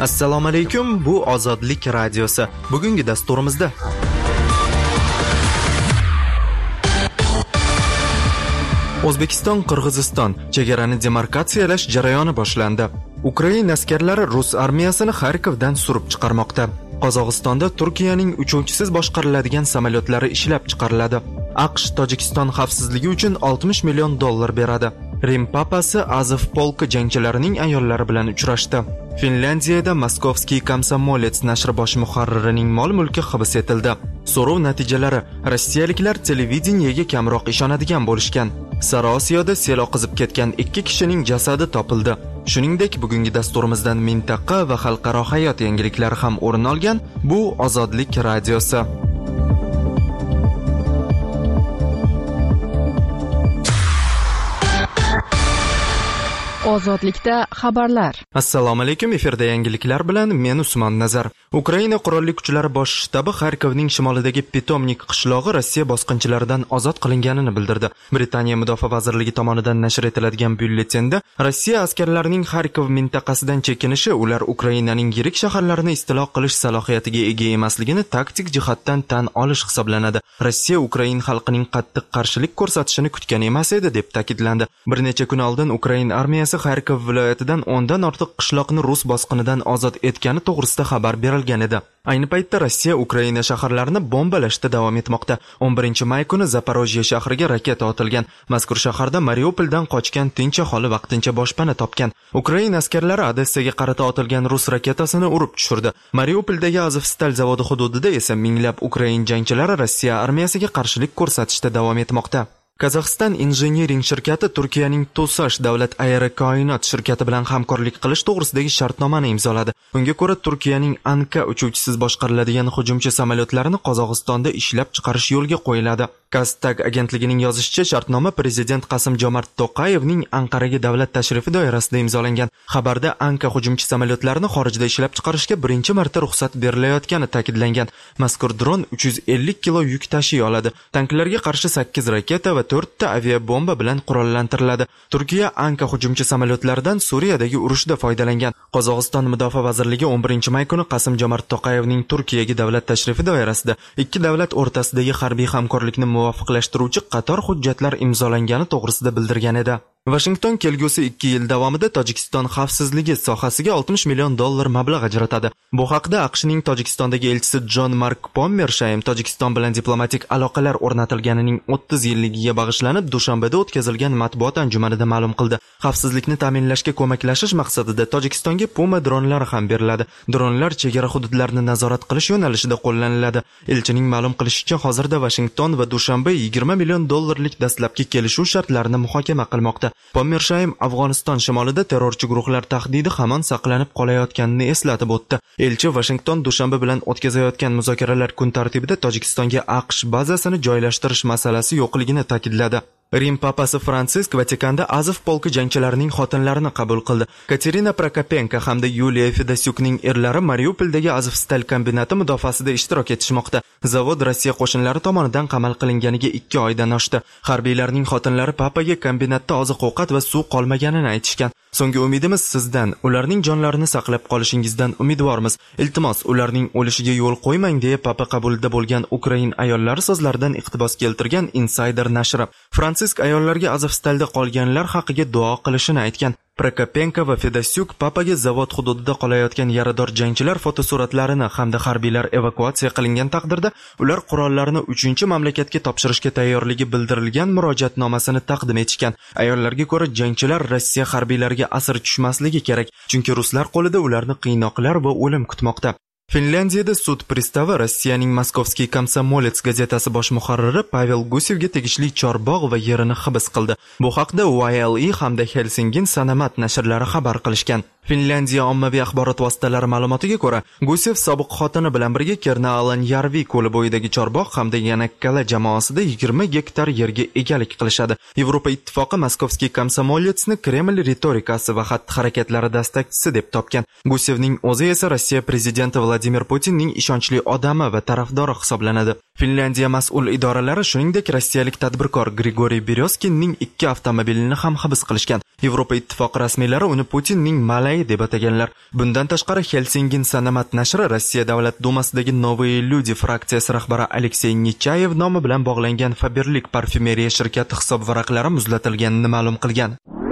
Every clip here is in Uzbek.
Assalomu alaykum, bu Ozodlik radiosi. Bugungi dasturimizda O'zbekiston-Qirg'iziston chegarani demarkatsiyalash jarayoni boshlandi. Ukraina askarlari Rus armiyasini Xarkovdan surib chiqarmoqda. Qozog'istonda Turkiyaning uchuvchisiz boshqariladigan samolyotlari ishlab chiqariladi. AQSh Tojikiston xavfsizligi uchun $60 million beradi. Rim papasi Azov polki jangchilarining ayollari bilan uchrashdi. Finlyandiyada Moskovskiy Komsomolets nashri bosh muharririning mol-mulki hibs etildi. So'rov natijalari: rossiyaliklar televideniyega kamroq ishonadigan bo'lishgan. Sari Osiyoda sel oqizib ketgan 2 kishining jasadi topildi. Shuningdek, bugungi dasturimizdan mintaqa va xalqaro hayot yangiliklari ham o'rin olgan. Bu Ozodlik radiosi. Ozodlikda xabarlar. Assalomu alaykum, efirda yangiliklar bilan men Usmon Nazar. Ukraina qurolli kuchlari bosh shtabi Xarkovning shimolidagi Pitomnik qishlog'i Rossiya bosqinchilaridan ozod qilinganini bildirdi. Britaniya mudofaa vazirligi tomonidan nashr etiladigan byulletenda Rossiya askarlarining Xarkov mintaqasidan chekinishi ular Ukrainaning yirik shaharlarini istilo qilish salohiyatiga ega emasligini taktik jihatdan tan olish hisoblanadi. Rossiya Ukrain xalqining qattiq qarshilik ko'rsatishini kutgan emas edi deb ta'kidlandi. Bir necha kun oldin Ukrain armiyasi Xarkov viloyatidan 10 dan ortiq qishloqni Rus bosqinidan ozod etgani to'g'risida xabar berilgan edi. Ayni paytda Rossiya Ukraina shaharlarini bombalashda davom etmoqda. 11-may kuni Zaporojye shahriga raketa otilgan. Mazkur shaharda Mariupoldan qochgan tinch aholi vaqtincha boshpana topgan. Ukraina askarlari Odessaga qarata otilgan Rus raketasini urib tushirdi. Mariupoldagi Azovstal zavodi hududida esa minglab Ukrain jangchilari Rossiya armiyasiga qarshilik ko'rsatishda davom etmoqda. Qozog'iston injiniring shirkati Turkiyaning Tusash davlat aerokoinot shirkati bilan hamkorlik qilish to'g'risidagi shartnomani imzoladi. Bunga ko'ra Turkiyaning Anka uchuvchisiz boshqariladigan hujumchi samolyotlarini Qozog'istonda ishlab chiqarish yo'lga qo'yiladi. Gaztag agentligining yozishicha, shartnoma prezident Qosim-Jomart To'qayevning Anqaraga davlat tashrifi doirasida imzolangan. Xabarda Anka hujumchi samolyotlarini xorijda ishlab chiqarishga birinchi marta ruxsat berilayotgani ta'kidlangan. Mazkur dron 350 kilo yuk tashiy oladi. Tanklarga qarshi 8 raketa va 4 ta aviabomba bilan qurollantiriladi. Turkiya Anka hujumchi samolyotlaridan Suriyadagi urushda foydalangan. Qozog'iston mudofaa vazirligi 11-may kuni Qosim-Jomart To'qayevning Turkiyaga davlat tashrifi doirasida ikki davlat o'rtasidagi harbiy hamkorlikni muvofiqlashtiruvchi qator hujjatlar imzolangani to'g'risida bildirgan edi. Washington kelgusi 2 yil davomida Tojikiston xavfsizligi sohasiga $60 million mablag' ajratadi. Bu haqda AQShning Tojikistondagi elchisi John Mark Pommershaym Tojikiston bilan diplomatik aloqalar o'rnatilganining 30 yilligiga bag'ishlanib Dushanbeda o'tkazilgan matbuot anjumanida ma'lum qildi. Xavfsizlikni ta'minlashga ko'maklashish maqsadida Tojikistonga Puma dronlari ham beriladi. Dronlar chegara hududlarini nazorat qilish yo'nalishida qo'llaniladi. Elchining ma'lum qilishicha, hozirda Washington va Dushanbe $20 million dastlabki kelishuv shartlarini muhokama qilmoqda. Pommershaym Afg'oniston shimolida terrorchi guruhlar tahdidi hamon saqlanib qolayotganini eslatib o'tdi. Elchi Washington Dushanbe bilan o'tkazayotgan muzokaralar kun tartibida Tojikistonga AQSh bazasini joylashtirish masalasi yo'qligini ta'kidladi. Rim papasi Fransisk Vatikanda Azov polki jangchilarining xotinlarini qabul qildi. Katerina Prokopenko hamda Yuliya Fedosyukning erlari Mariupoldagi Azovstal kombinati mudofaasida ishtirok etishmoqda. Zavod Rossiya qo'shinlari tomonidan qamal qilinganiga 2 oydan oshdi. Harbiylarning xotinlari papaga kombinatda oziq-ovqat va suv qolmaganini aytishgan. So'nggi umidimiz sizdan, ularning jonlarini saqlab qolishingizdan umidvormiz. Iltimos, ularning o'lishiga yo'l qo'ymang deya papa qabulida bo'lgan Ukrain ayollari so'zlaridan iqtibos keltirgan Insider nashri. Fransisk ayollarga Azovstalda qolganlar haqiga duo qilishini aytgan. Prokopenko va Fedosyuk papaga zavod hududida qolayotgan yarador jangchilar fotosuratlarini hamda harbiylar evakuatsiya qilingan taqdirda ular qurollarini 3-mamlakatga topshirishga tayyorligi bildirilgan murojaatnomasini taqdim etishgan. Ayollarga ko'ra, jangchilar Rossiya harbiylariga asir tushmasligi kerak, chunki ruslar qo'lida ularni qiynoqlar va o'lim kutmoqda. Finlyandiyada sud pristavi Rossiyaning Moskovskiy Komsomolets gazetasi bosh muharriri Pavel Gusevga tegishli chorbog' va yerini hibs qildi. Bu haqda YLE hamda Helsingin Sanomat nashrlari xabar qilishgan. Finlandiya ommaviy axborot vositalari ma'lumotiga ko'ra, Gusev sobiq xotini bilan birga Kernalan Yarvi ko'li bo'yidagi chorbog' hamda Yanakkala jamoasida 20 gektar yerga egalik qilishadi. Yevropa ittifoqi Moskovskiy Komsomoletsni Kreml ritorikasi va xatti-harakatlari dastakchisi deb topgan. Gusevning o'zi esa Rossiya prezidenti Vladimir Putinning ishonchli odami va tarafdori hisoblanadi. Finlandiya mas'ul idoralari shuningdek rossiyalik tadbirkor Grigoriy Beryoskinning 2 avtomobilini ham hibs qilishgan. Yevropa ittifoqi rasmiylari uni Putinning Malay Dunaya deb ataganlar. Bundan tashqari Helsingin Sanomat nashri Rossiya Davlat dumasidagi Novые люди fraksiyasi rahbari Aleksey Nechayev nomi bilan bog'langan Faberlic parfyumeriya shirkati hisob varaqlari muzlatilganini ma'lum qilgan.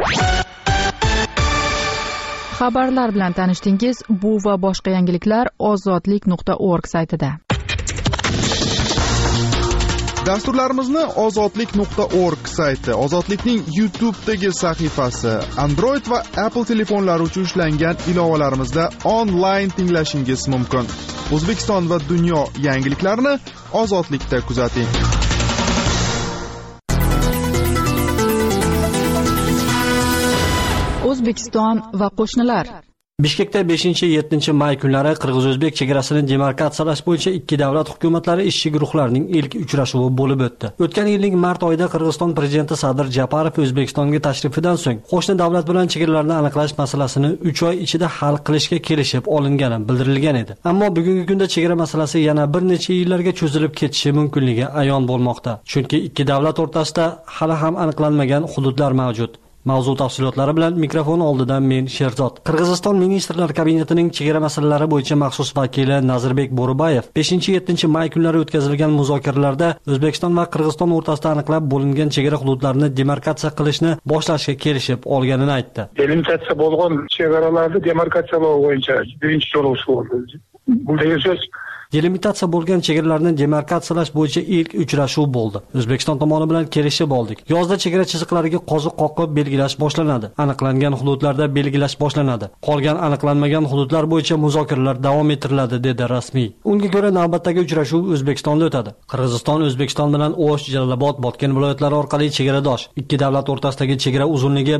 Xabarlar bilan tanishdingiz. Bu va boshqa yangiliklar ozodlik.org saytida. Dasturlarimizni ozodlik.org sayti, Ozodlikning YouTube'dagi sahifasi, Android va Apple telefonlari uchun ishlangan ilovalarimizda onlayn tinglashingiz mumkin. O'zbekiston va dunyo yangiliklarini Ozodlikda kuzating. O'zbekiston va qo'shnilar. Bishkekda 5-7 may kunlari Qirg'iz-O'zbek chegarasini demarkatsiyalash bo'yicha ikki davlat hukumatlari ishchi guruhlarining ilk uchrashuvi bo'lib o'tdi. O'tgan yilning mart oyida Qirg'iziston prezidenti Sadir Japarov O'zbekistonga tashrifidan so'ng qo'shni davlat bilan chegaralarni aniqlash masalasini 3 oy ichida hal qilishga kelishib olingani bildirilgan edi. Ammo bugungi kunda chegara masalasi yana bir necha yillarga cho'zilib ketishi mumkinligi ayon bo'lmoqda. Chunki ikki davlat o'rtasida hali ham aniqlanmagan hududlar mavjud. Mavzu tafsilotlari bilan mikrofon oldidan men Sherzod. Qirg'iziston ministrlar kabinetining chegara masalalari bo'yicha maxsus vakili Nazirbek Bo'rubayev 5-7 may kunlari o'tkazilgan muzokaralarda O'zbekiston va Qirg'iziston o'rtasida aniqlab bo'lingan chegara hududlarini demarkatsiya qilishni boshlashga kelishib olganini aytdi. Delimitatsiya bo'lgan chegaralarni demarkatsiyalash bo'yicha birinchi yo'llanma bo'ldi. Bu so'z Delimitatsiya bo'lgan chegaralarni demarkatsiyalash bo'yicha ilk uchrashuv bo'ldi. O'zbekiston tomoni bilan kelishib oldik. Yozda chegara chiziqlariga qoziq qoqib belgilash boshlanadi. Aniqlangan hududlarda belgilash boshlanadi. Qolgan aniqlanmagan hududlar bo'yicha muzokaralar davom ettiriladi, dedi rasmiy. Unga ko'ra navbatdagi uchrashuv O'zbekistonda o'tadi. Qirg'iziston O'zbekiston bilan O'sh, Jalolobod, Botken viloyatlari orqali chegaradosh. Ikki davlat o'rtasidagi chegara uzunligi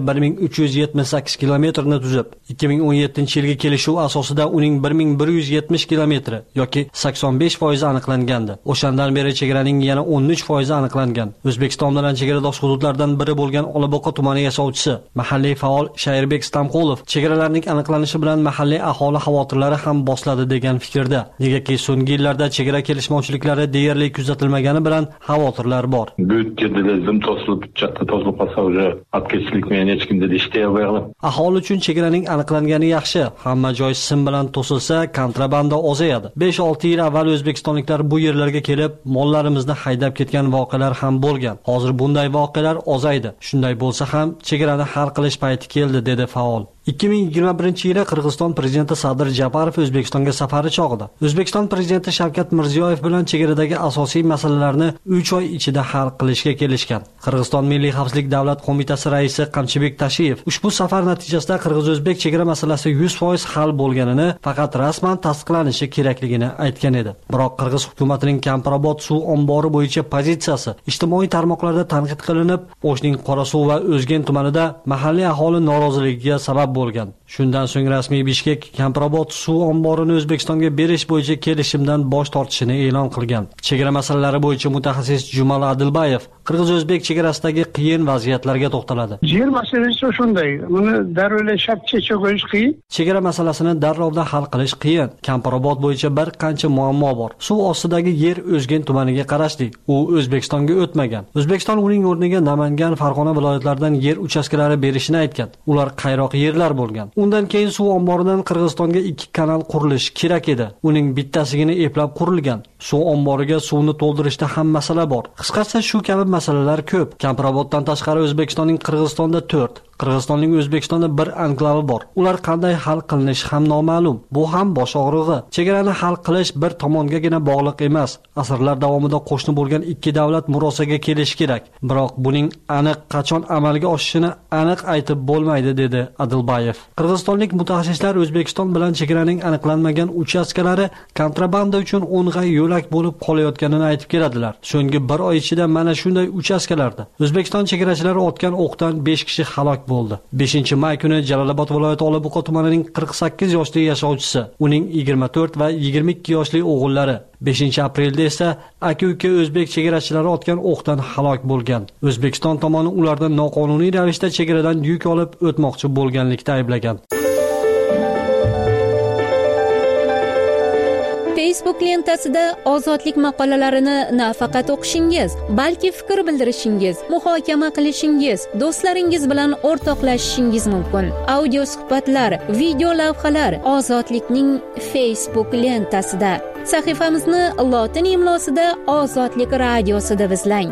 1378 kilometrni tuzib, 2017-yilgi kelishuv asosida uning 1170 kilometri yoki 85% aniqlangandi. O'shandan beri chegaraning yana 13% aniqlangan. O'zbekiston bilan chegaradosh hududlardan biri bo'lgan Olaboqa tumani yashovchisi, mahalliy faol Shayrbek Stamqulov chegaralarning aniqlanishi bilan mahalliy aholi xavotirlari ham bosiladi degan fikrda. Negaki so'nggi yillarda chegara kelishmovchiliklari deyarli kuzatilmagani bilan xavotirlar bor. Büyük yerdelerdim to'silib qolsa уже atkechlik men hech kimda ishlay olmayman. Aholi uchun chegaraning aniqlangani yaxshi. Hamma joy sim bilan to'silsa, kontrabanda ozayadi. 5-6 yil avval o'zbekistonliklar bu yerlarga kelib, mollarimizni haydab ketgan voqealar ham bo'lgan. Hozir bunday voqealar ozaydi. Shunday bo'lsa ham chegarani hal qilish payti keldi, dedi faol. 2021-yili Qirg'iziston prezidenti Sadir Japarov O'zbekistonga safari chog'ida O'zbekiston prezidenti Shavkat Mirziyoyev bilan chegaradagi asosiy masalalarni 3 oy ichida hal qilishga kelishgan. Qirg'iziston Milliy xavfsizlik davlat qo'mitasi raisi Qamchibek Tashiyev ushbu safar natijasida Qirg'iz-O'zbek chegara masalasi 100% hal bo'lganini, faqat rasman tasdiqlanishi kerakligini aytgan edi. Biroq Qirg'iz hukumatining Kamparobod suv ombori bo'yicha pozitsiyasi ijtimoiy tarmoqlarda tanqid qilinib, O'shning Qorasuv va O'zgen tumanida mahalliy aholi noroziligiga sabab bo'lgan. Shundan so'ng rasmiy Bishkek Kamparobod suv omborini O'zbekistonga berish bo'yicha kelishimdan bosh tortishini e'lon qilgan. Chegara masalalari bo'yicha mutaxassis Jumal Adilbayev Qirg'iz-O'zbek chegarasidagi qiyin vaziyatlarga to'xtaladi. Yer masalasi shunday, uni darrov shart-chechak qo'yish qiyin. Chegara masalasini darrovda hal qilish qiyin. Kamparobod bo'yicha bir qancha muammo bor. Suv ostidagi yer O'zgen tumaniga qarashli. U O'zbekistonga o'tmagan. O'zbekiston uning o'rniga Namangan, Farg'ona viloyatlaridan yer uchastkalari berishini aytgan. Ular qayroq yerlar bo'lgan. Undan keyin suv omboridan Qirg'izistonga 2 kanal qurilishi kerak edi. Uning bittasigini eplab qurilgan. Suv omboriga suvni to'ldirishda ham masala bor. Qisqasi shu kabi masalalar ko'p. Kamparoboddan tashqari O'zbekistonning Qirg'izistonda 4, Qirg'izistonning O'zbekistonda 1 anklavi bor. Ular qanday hal qilinishi ham noma'lum. Bu ham bosh og'rig'i. Chegarani hal qilish bir tomongagina bog'liq emas. Asrlar davomida qo'shni bo'lgan ikki davlat murosaga kelishi kerak. Biroq buning aniq qachon amalga oshishini aniq aytib bo'lmaydi, dedi Adilbayev. Qirg'izistonlik mutaxassislar O'zbekiston bilan chegaraning aniqlanmagan uchastkalari kontrabanda uchun o'ng'ay yo'lak bo'lib qolayotganini aytib keladilar. So'nggi 1 oy ichida mana shunday uchastkalarda O'zbekiston chegarachilari otgan o'qdan 5 kishi halok bo'ldi. 5-may kuni Jalolobod viloyati Olaboqa tumanining 48 yoshli yashovchisi, uning 24 va 22 yoshli o'g'illari, 5-aprelda esa aka-uka o'zbek chegarachilari otgan o'qdan halok bo'lgan. O'zbekiston tomoni ularni noqonuniy ravishda chegaradan yuk olib o'tmoqchi bo'lganlikda ayblagan. Facebook lentasida ozodlik maqolalarini nafaqat o'qishingiz, balki fikr bildirishingiz, muhokama qilishingiz, do'stlaringiz bilan o'rtoqlashishingiz mumkin. Audio suhbatlar, video lavhalar ozodlikning Facebook lentasida. Sahifamizni lotin imlosida Ozodlik radiosida izlang.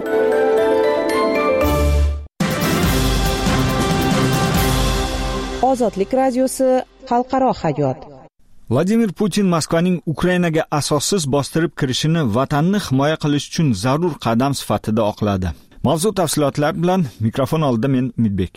Ozodlik radiosi xalqaro hayot. Vladimir Putin Moskvaning Ukrainaga asossiz bostirib kirishini vatanni himoya qilish uchun zarur qadam sifatida oqladi. Mavzu tafsilotlar bilan mikrofon oldida men Umidbek.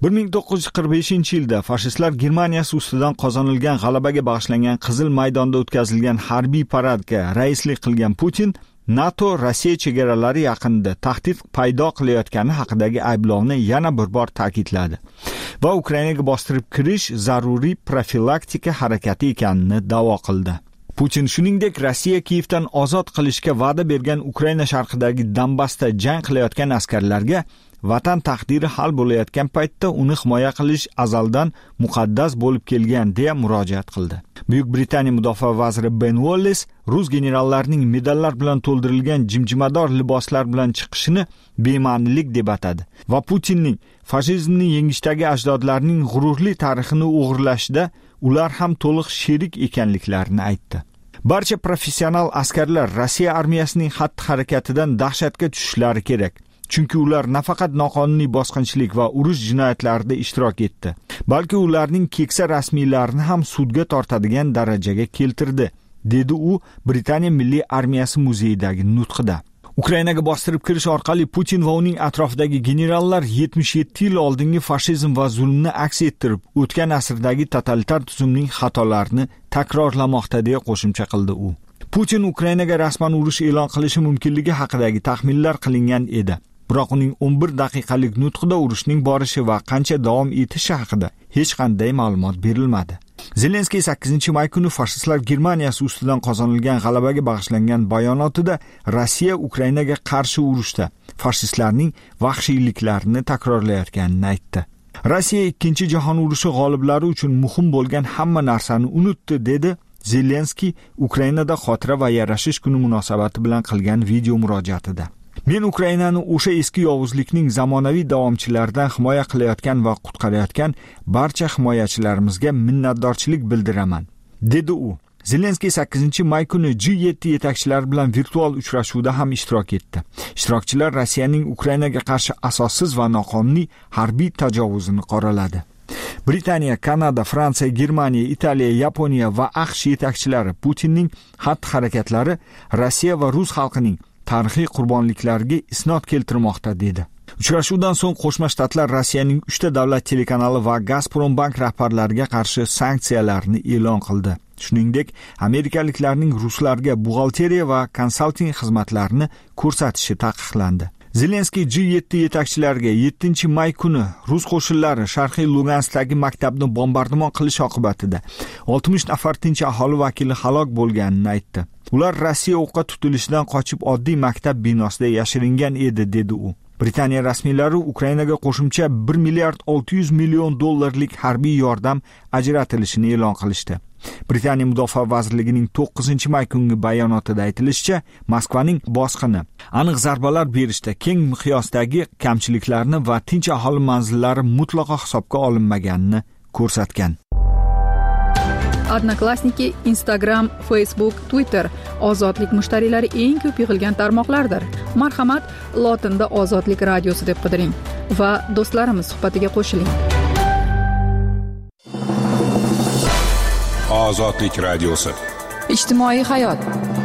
1945-yilda fashistlar Germaniyasi ustidan qozonilgan g'alabaga bag'ishlangan Qizil maydonda o'tkazilgan harbiy paradga raislik qilgan Putin NATO Rossiya chegaralari yaqinida tahdid paydo qilayotgani haqidagi ayblovni yana bir bor ta'kidladi va Ukrainaga bostirib kirish zaruriy profilaktika harakati ekanini da'vo qildi. Putin shuningdek Rossiya Kiyevdan ozod qilishga va'da bergan Ukraina sharqidagi Donbassda jang qilayotgan askarlarga vatan taqdiri hal bo'layotgan paytda uni himoya qilish azaldan muqaddas bo'lib kelgan deya murojaat qildi. Buyuk Britaniya mudofaa vaziri Ben Wallace rus generallarining medallar bilan to'ldirilgan jimjimador liboslar bilan chiqishini bema'nilik deb atadi va Putinning fashizmni yengishdagi ajdodlarining g'ururli tarixini o'g'irlashda ular ham to'liq sherik ekanliklarini aytdi. Barcha professional askarlar Rossiya armiyasining xatti-harakatidan dahshatga tushishlari kerak. Chunki ular nafaqat noqonuniy bosqinchilik va urush jinoyatlarida ishtirok etdi, balki ularning keksa rasmiylarini ham sudga tortadigan darajaga keltirdi, dedi u Britaniya Milliy armiyasi muzeyidagi nutqida. Ukrainaga bostirib kirish orqali Putin va uning atrofidagi generallar 77 yil oldingi fashizm va zulmni aks ettirib, o'tgan asrdagi totalitar tuzumning xatolarini takrorlamoqda deya qo'shimcha qildi u. Putin Ukrainaga rasman urush e'lon qilishi mumkinligi haqidagi taxminlar qilingan edi. Biroq uning 11 daqiqalik nutqida urushning borishi va qancha davom etishi haqida hech qanday ma'lumot berilmadi. Zelenskiy 8-may kuni fashistlar Germaniyasi ustidan qozonilgan g'alabaga bag'ishlangan bayonotida Rossiya Ukrainaga qarshi urushda fashistlarning vahshiyliklarini takrorlayotganini aytdi. Rossiya 2-jahon urushi g'oliblari uchun muhim bo'lgan hamma narsani unutdi, dedi Zelenskiy Ukrainada xotira va yarashish kuni munosabati bilan qilgan video murojaatida. Men Ukrainani o'sha eski yovuzlikning zamonaviy davomchilaridan himoya qilayotgan va qutqarayotgan barcha himoyachilarimizga minnatdorchilik bildiraman, dedi u. Zelenskiy 8-may kuni G7 yetakchilari bilan virtual uchrashuvda ham ishtirok etdi. Ishtirokchilar Rossiyaning Ukrainaga qarshi asossiz va noqonuniy harbiy tajovuzini qoraladi. Britaniya, Kanada, Fransiya, Germaniya, Italiya, Yaponiya va AQSh yetakchilari Putinning xatti-harakatlari Rossiya va rus xalqining tarixiy qurbonliklariga isnod keltirmoqda, dedi. Uchrashuvdan so'ng Qo'shma Shtatlar Rossiyaning 3 davlat telekanali va Gazprombank rahbarlariga qarshi sanksiyalarni e'lon qildi. Shuningdek, amerikaliklarning ruslarga buxgalteriya va konsalting xizmatlarini ko'rsatishi taqiqlandi. Zelenskiy G7 yetakchilariga 7-may kuni rus qo'shinlari Sharqiy Luganskdagi maktabni bombardimon qilish oqibatida 60 nafar tinch aholi vakili halok bo'lganini aytdi. Ular Rossiya o'qqa tutilishidan qochib oddiy maktab binosida yashiringan edi, dedi u. Britaniya rasmiylari Ukrainaga qo'shimcha 1 milliard 600 million dollarlik harbiy yordam ajratilishini e'lon qilishdi. Britaniya Mudofaa vazirligining 9-may kungi bayonotida aytilishicha, Moskvaning bosqini aniq zarbalar berishda keng miqyosdagi kamchiliklarni va tinch aholi manzillari mutlaqo hisobga olinmaganini ko'rsatgan. Odnoklassniki, Instagram, Facebook, Twitter ozodlik mushtariylari eng ko'p yig'ilgan tarmoqlardir. Marhamat, lotinda Ozodlik radiosi deb qidiring va do'stlarimiz suhbatiga qo'shiling. Ozodlik radiosi. Ijtimoiy hayot.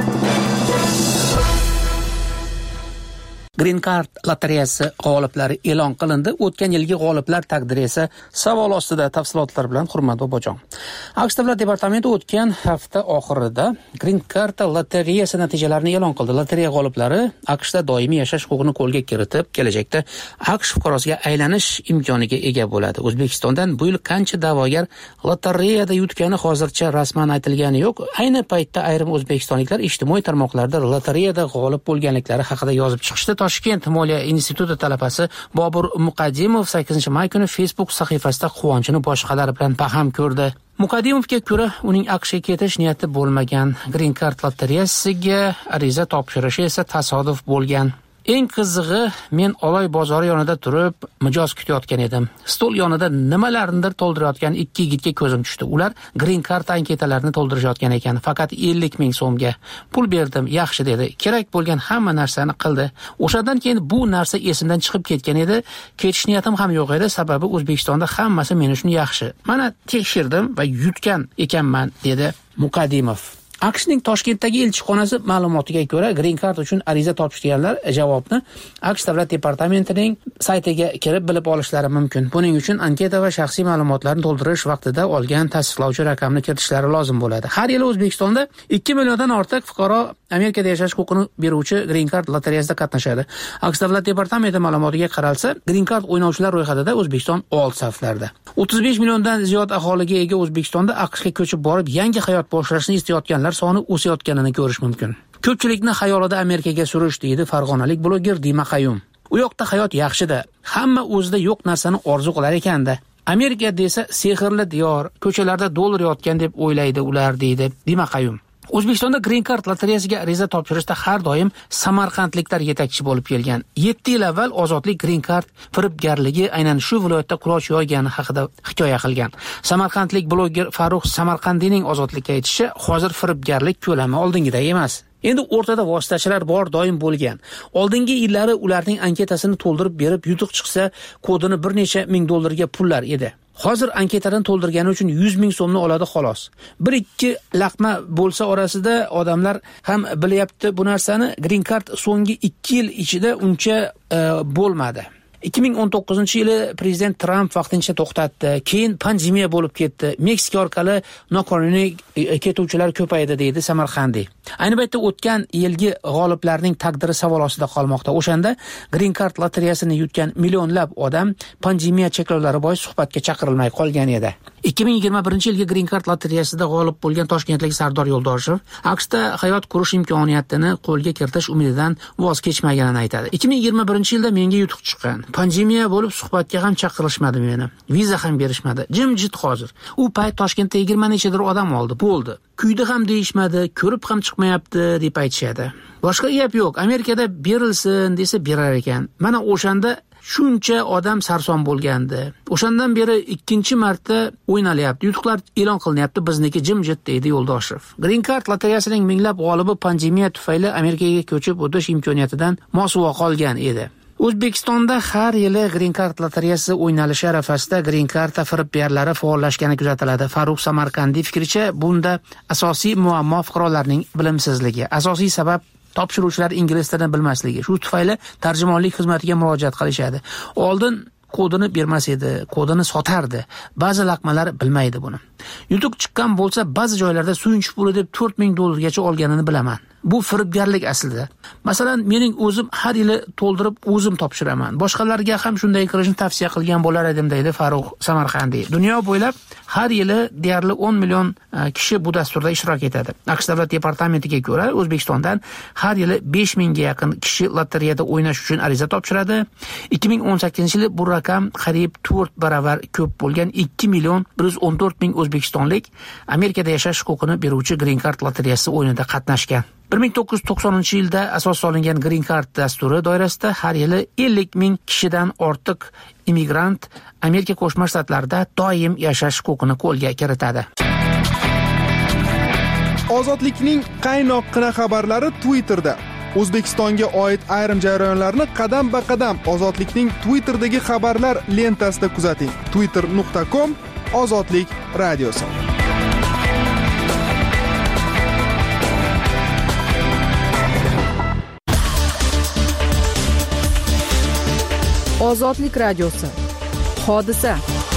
Green Card lotereyasi g'oliblari e'lon qilindi. O'tgan yilgi g'oliblar taqdiri esa savol ostida. Tafsilotlar bilan Hurmat Bobojon. AQSh Davlat departamenti o'tgan hafta oxirida Green Card lotereyasi natijalarini e'lon qildi. Lotereya g'oliblari AQShda doimiy yashash huquqini qo'lga kiritib, kelajakda AQSh fuqarosiga aylanish imkoniga ega bo'ladi. O'zbekistondan bu yil qancha da'vogar lotereyada yutgani hozircha rasman aytilgani yo'q. Ayni paytda ayrim o'zbekistonliklar ijtimoiy tarmoqlarda lotereyada g'olib bo'lganliklari haqida yozib chiqishdi. Toshkent Moliya instituti talabasi Bobur Muqaddimov 8-may kuni Facebook sahifasida quvonchini boshqalar bilan baham ko'rdi. Muqaddimovga ko'ra, uning AQShga ketish niyati bo'lmagan. Green Card lotereyasiga ariza topshirishi esa tasodif bo'lgan. Eng qizig'i, men Oloy bozori yonida turib, mijoz kutayotgan edim. Stol yonida nimalarnidir to'ldirayotgan ikki yigitga ko'zim tushdi. Ular Green Card anketalarini to'ldirishayotgan ekan, faqat 50 ming so'mga. Pul berdim, yaxshi dedi. Kerak bo'lgan hamma narsani qildi. O'shadan keyin bu narsa esimdan chiqib ketgan edi. Ketish niyatim ham yo'q edi, sababi O'zbekistonda hammasi men uchun yaxshi. Mana tekshirdim va yutgan ekanman, dedi Muqaddimov. AQShning Toshkentdagi elchixonasi ma'lumotiga ko'ra, Green Card uchun ariza topshirganlar javobni AQSh davlat departamentining saytiga kirib bilib olishlari mumkin. Buning uchun anketa va shaxsiy ma'lumotlarni to'ldirish vaqtida olgan tasdiqlovchi raqamni kiritishlari lozim bo'ladi. Har yili O'zbekistonda 2 milliondan ortiq fuqaro Amerikada yashash huquqini beruvchi Green Card lotereyasida qatnashadi. AQSh davlat departamenti ma'lumotiga qaralsa, Green Card o'ynovchilar ro'yxatida O'zbekiston old saflarda. 35 milliondan ziyod aholiga ega O'zbekistonda AQShga ko'chib borib, yangi hayot boshlashni istayotganlar soni o'sayotganini ko'rish mumkin. Ko'pchilikni xayolida Amerikaga surish, deydi farg'onalik bloger Dima Qayum. U yoqda hayot yaxshi-da, hamma o'zida yo'q narsani orzu qilar ekanda. Amerika desa sehrli diyor, ko'chalarda dollar yotgan deb o'ylaydi ular, deydi Dima Qayum. O'zbekistonda Green Card lotereyasiga ariza topshirishda har doim samarqandliklar yetakchi bo'lib kelgan. 7 yil avval Ozodlik Green Card firibgarligi aynan shu viloyatda quloch yoygani haqida hikoya qilgan. Samarqandlik bloger Farruh Samarqandiyning Ozodlikka aytishicha, hozir firibgarlik ko'lami oldingidek emas. Endi o'rtada vositachilar bor doim bo'lgan. Oldingi yillari ularning anketasini to'ldirib berib, yutuq chiqsa, kodini bir necha ming dollarga pullar edi. Hozir anketadan to'ldirgani uchun 100 ming so'mni oladi xolos. 1-2 laqma bo'lsa orasida odamlar ham bilyapti bu narsani. Green Card so'nggi 2 yil ichida uncha bo'lmadi. 2019-yili prezident Trump vaqtincha to'xtatdi. Keyin pandemiya bo'lib ketdi. Meksika orqali noqonuniy ketuvchilar ko'paydi, deydi Samarqandiy. Ayni paytda o'tgan yilgi g'oliblarning taqdiri savol ostida qolmoqda. O'shanda Green Card lotereyasini yutgan millionlab odam pandemiya cheklovlari bois suhbatga chaqirilmay qolgan edi. 2021-yilgi Green Card lotereyasida g'olib bo'lgan toshkentlik Sardor Yo'ldoshev AQShda hayot qurish imkoniyatini qo'lga kiritish umididan voz kechmaganini aytadi. 2021-yilda menga yutuq chiqqan. Pandemiya bo'lib suhbatga ham chaqirishmadi meni. Viza ham berishmadi. Jimjit hozir. U payt Toshkentda 20 nechadir odam oldi. Bo'ldi. Kuydi ham deyishmadi, ko'rib ham chiqmayapti deb aytishadi. Boshqa gap yo'q. Amerikada berilsin desa berar ekan. Mana o'shanda shuncha odam sarson bo'lgandi. O'shandan beri ikkinchi marta o'ynalyapti. Yutuqlar e'lon qilinyapti, bizniki jimjit, deydi Yo'ldoshev. Green Card lotereyasining minglab g'olibi pandemiya tufayli Amerikaga ko'chib o'tish imkoniyatidan mosuvo qolgan edi. O'zbekistonda har yili Green Card lotereyasi o'ynalishi arafasida Green Card firibgarlari faollashgani kuzatiladi. Farruh Samarqandiy fikricha, bunda asosiy muammo fuqarolarning bilimsizligi. Asosiy sabab topshiruvchilar ingliz tilini bilmasligi. Shu tufayli tarjimonlik xizmatiga murojaat qilishadi. Oldin kodini bermas edi, kodini sotardi. Ba'zi laqmalar bilmaydi buni. Yutuq chiqqan bo'lsa, ba'zi joylarda suyunchi puli deb 4000 dollargacha olganini bilaman. Bu firibgarlik aslida. Masalan, mening o'zim har yili to'ldirib o'zim topshiraman. Boshqalarga ham shunday qilishni tavsiya qilgan bo'lar edim, deydi Farruh Samarqandiy. Dunyo bo'ylab har yili deyarli 10 million kishi bu dasturda ishtirok etadi. AQSh davlat departamentiga ko'ra, O'zbekistondan har yili 5000 ga yaqin kishi lotereyada o'ynash uchun ariza topshiradi. 2018-yili bu raqam qariyb 4 baravar ko'p bo'lgan 2 million 114 ming o'zbekistonlik Amerikada yashash huquqini beruvchi Green Card lotereyasi o'yinida qatnashgan. 1990-yilda asos solingan Green Card dasturi doirasida har yili 50 ming kishidan ortiq immigrant Amerika Qo'shma Shtatlarida doim yashash huquqini qo'lga kiritadi. Ozodlikning qaynoqqina xabarlari Twitterda. O'zbekistonga oid ayrim jarayonlarni qadam-ba-qadam Ozodlikning Twitterdagi xabarlar lentasida kuzating. twitter.com/ozodlik radiosi. Ozodlik radiosi. Hodisa.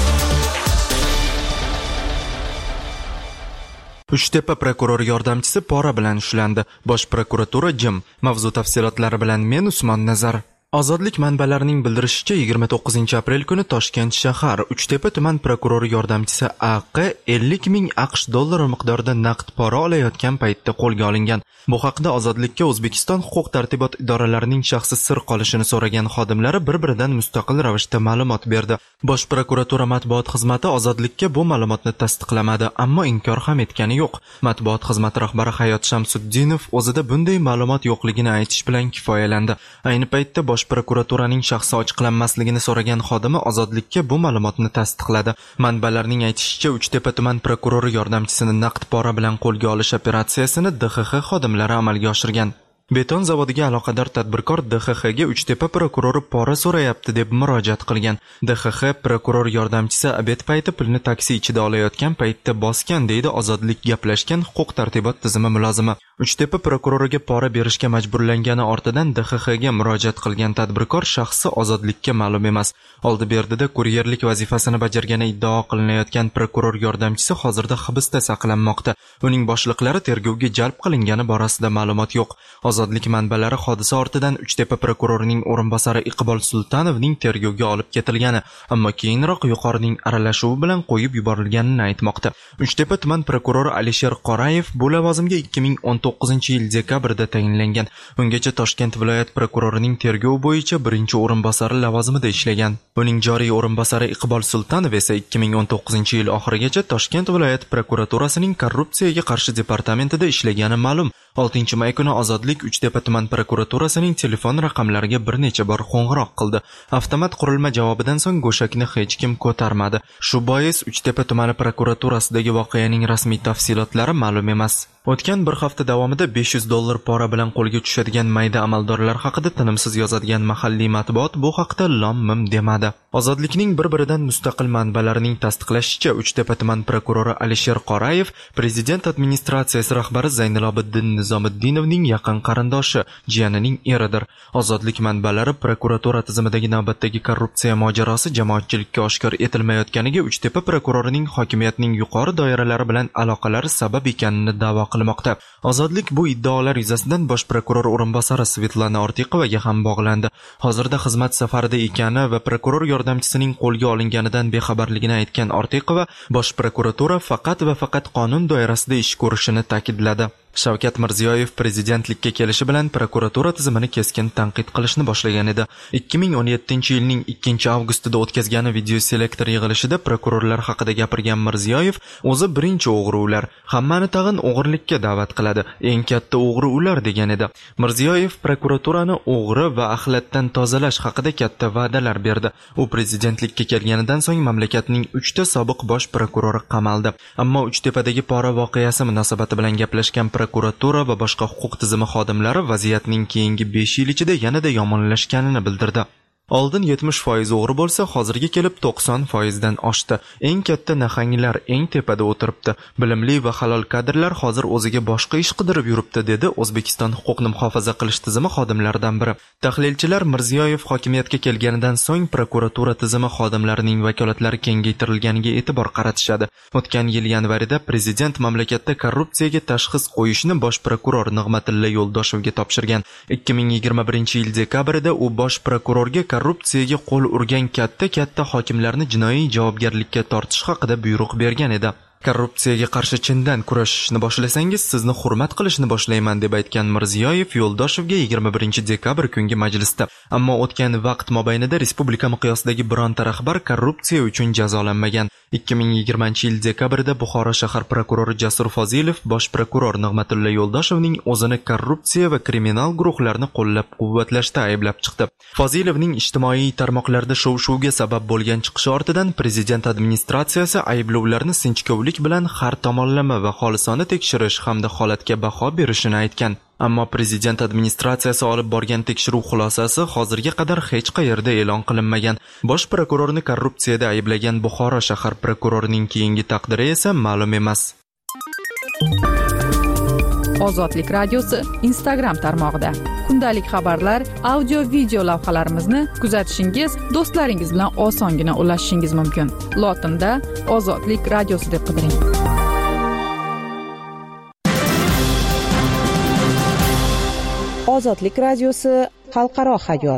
Uchtepa prokuror yordamchisi pora bilan ushlandi. Bosh prokuratura jim. Mavzu tafsilotlari bilan men Usmon Nazar. Ozodlik manbalarining bildirishicha 29-aprel kuni Toshkent shahar Uchtepa tuman prokurori yordamchisi AQ 50 ming AQSh dollari miqdorida naqd pora olayotgan paytda qo'lga olingan. Bu haqda Ozodlikka O'zbekiston huquq-tartibot idoralarining shaxsi sir qolishini so'ragan xodimlari bir-biridan mustaqil ravishda ma'lumot berdi. Bosh prokuratura matbuot xizmati Ozodlikka bu ma'lumotni tasdiqlamadi, ammo inkor ham etgani yo'q. Matbuot xizmati rahbari Hayot Shamsuddinov o'zida bunday ma'lumot yo'qligini aytish bilan kifoyalandi. Ayni paytda Bosh prokuraturaning shaxsi ochiqlanmasligini so'ragan xodimi Ozodlikka bu ma'lumotni tasdiqladi. Manbalarning aytishicha, Uchtepa tuman prokurori yordamchisini naqd pora bilan qo'lga olish operatsiyasini DXX xodimlari amalga oshirgan. Beton zavodiga aloqador tadbirkor DXXga Uchtepa prokurori pora so'rayapti deb murojaat qilgan. DXX prokuror yordamchisi obed payti pulni taksi ichida olayotgan paytda bosgan, deydi Ozodlik gaplashgan huquq-tartibot tizimi mulozimi. Uchtepa prokuroriga pora berishga majburlangani ortidan DXXga murojaat qilgan tadbirkor shaxsi Ozodlikka ma'lum emas. Oldi-berdida kuryerlik vazifasini bajargani iddao qilinayotgan prokuror yordamchisi hozirda hibsda saqlanmoqda. Uning boshliqlari tergovga jalb qilingani borasida ma'lumot yo'q. Ozodlik manbalari hodisa ortidan Uchtepa prokurorining o'rinbosari Iqbol Sultanovning tergovga olib ketilgani, ammo keyinroq yuqorining aralashuvi bilan qo'yib yuborilganini aytmoqda. Uchtepa tuman prokurori Alisher Qorayev bu lavozimga 2019-yil dekabrda tayinlangan. Ungacha Toshkent viloyat prokurorining tergov bo'yicha birinchi o'rinbosari lavozimida ishlagan. Uning joriy o'rinbosari Iqbol Sultanov esa 2019-yil oxirigacha Toshkent viloyat prokuraturasining korrupsiyaga qarshi departamentida ishlagani ma'lum. 6-may kuni Ozodlik Uchtepa tuman prokuraturasining telefon raqamlariga bir necha bor qo'ng'iroq qildi. Avtomat qurilma javobidan so'ng go'shakni hech kim ko'tarmadi. Shu bois Uchtepa tumani prokuraturasidagi voqeaning rasmiy tafsilotlari ma'lum emas. O'tgan bir hafta davomida $500 pora bilan qo'lga tushadigan mayda amaldorlar haqida tinimsiz yozadigan mahalliy matbuot bu haqda lom-mim demadi. Ozodlikning bir-biridan mustaqil manbalarining tasdiqlashicha, Uchtepa tuman prokurori Alisher Qorayev prezident administratsiyasi rahbari Zaynalobiddin Nizomiddinovning yaqin qarindoshi, jiyanining eridir. Ozodlik manbalari prokuratura tizimidagi navbatdagi korrupsiya mojarosi jamoatchilikka oshkor etilmayotganiga Uchtepa prokurorining hokimiyatning yuqori doiralari bilan aloqalari sabab ekanini da'vo qilmoqda. Ozodlik bu iddaolar yuzasidan bosh prokuror o'rinbosari Svetlana Ortiqovaga ham bog'landi. Hozirda xizmat safarida ekani va prokuror yordamchisining qo'lga olinganidan bexabarligini aytgan Ortiqova bosh prokuratura faqat va faqat qonun doirasida ish ko'rishini ta'kidladi. Shavkat Mirziyoyev prezidentlikka kelishi bilan prokuratura tizimini keskin tanqid qilishni boshlagan edi. 2017-yilning 2-avgustida o'tkazgan video selektor yig'ilishida prokurorlar haqida gapirgan Mirziyoyev o'zi birinchi o'g'ri ular, hammani tag'in o'g'irlikka da'vat qiladi, eng katta o'g'ri ular degan edi. Mirziyoyev prokuraturani o'g'ri va axlatdan tozalash haqida katta va'dalar berdi. U prezidentlikka kelganidan so'ng mamlakatning 3 ta sobiq bosh prokurori qamaldi. Ammo Uchtepadagi pora voqeasi munosabati bilan gaplashgan prokuratura va boshqa huquq tizimi xodimlari vaziyatning keyingi 5 yil ichida yanada yomonlashganini bildirdi. Oldin 70% o'g'ri bo'lsa, hozirga kelib 90% dan oshdi. Eng katta nahanglar eng tepada o'tiribdi. Bilimli va halol kadrlar hozir o'ziga boshqa ish qidirib yuribdi, dedi O'zbekiston huquqni muhofaza qilish tizimi xodimlaridan biri. Tahlilchilar Mirziyoyev hokimiyatga kelganidan so'ng prokuratura tizimi xodimlarining vakolatlari kengaytirilganiga e'tibor qaratishadi. O'tgan yil yanvarida prezident mamlakatda korrupsiyaga tashxis qo'yishni bosh prokuror Nig'matilla Yo'ldoshevga topshirgan. 2021-yil dekabrida u bosh prokurorga korrupsiyaga qo'l urgan katta hokimlarni jinoiy javobgarlikka tortish haqida buyruq bergan edi. Korrupsiyaga qarshi chindan kurashishni boshlasangiz, sizni hurmat qilishni boshlayman deb aytgan Mirziyoyev Yo'ldoshevga 21-dekabr kungi majlisda. Ammo o'tgan vaqt mobaynida respublika miqyosidagi bironta rahbar korrupsiya uchun jazolanmagan. 2020-yil dekabrda Buxoro shahar prokurori Jasur Fozilov bosh prokuror Nig'matilla Yo'ldoshevning o'zini korrupsiya va kriminal guruhlarni qo'llab-quvvatlashda ayblab chiqdi. Fozilovning ijtimoiy tarmoqlarda shov-shuvga sabab bo'lgan chiqishi ortidan prezident administratsiyasi ayblovlarni sinchkovlik bilan har tomonlama va xolisona tekshirish hamda holatga baho berishini aytgan. Ammo prezident administratsiyasi olib borgan tekshiruv xulosasi hozirga qadar hech qayerda e'lon qilinmagan. Bosh prokurorni korrupsiyada ayblagan Buxoro shahar prokurorining keyingi taqdiri esa ma'lum emas. Ozodlik radiosi Instagram tarmog'ida kundalik xabarlar, audio video lavhalarimizni kuzatishingiz, do'stlaringiz bilan osongina ulashishingiz mumkin. Lotinda Ozodlik radiosi deb qidiring. Ozodlik radiosi xalqaro hayot.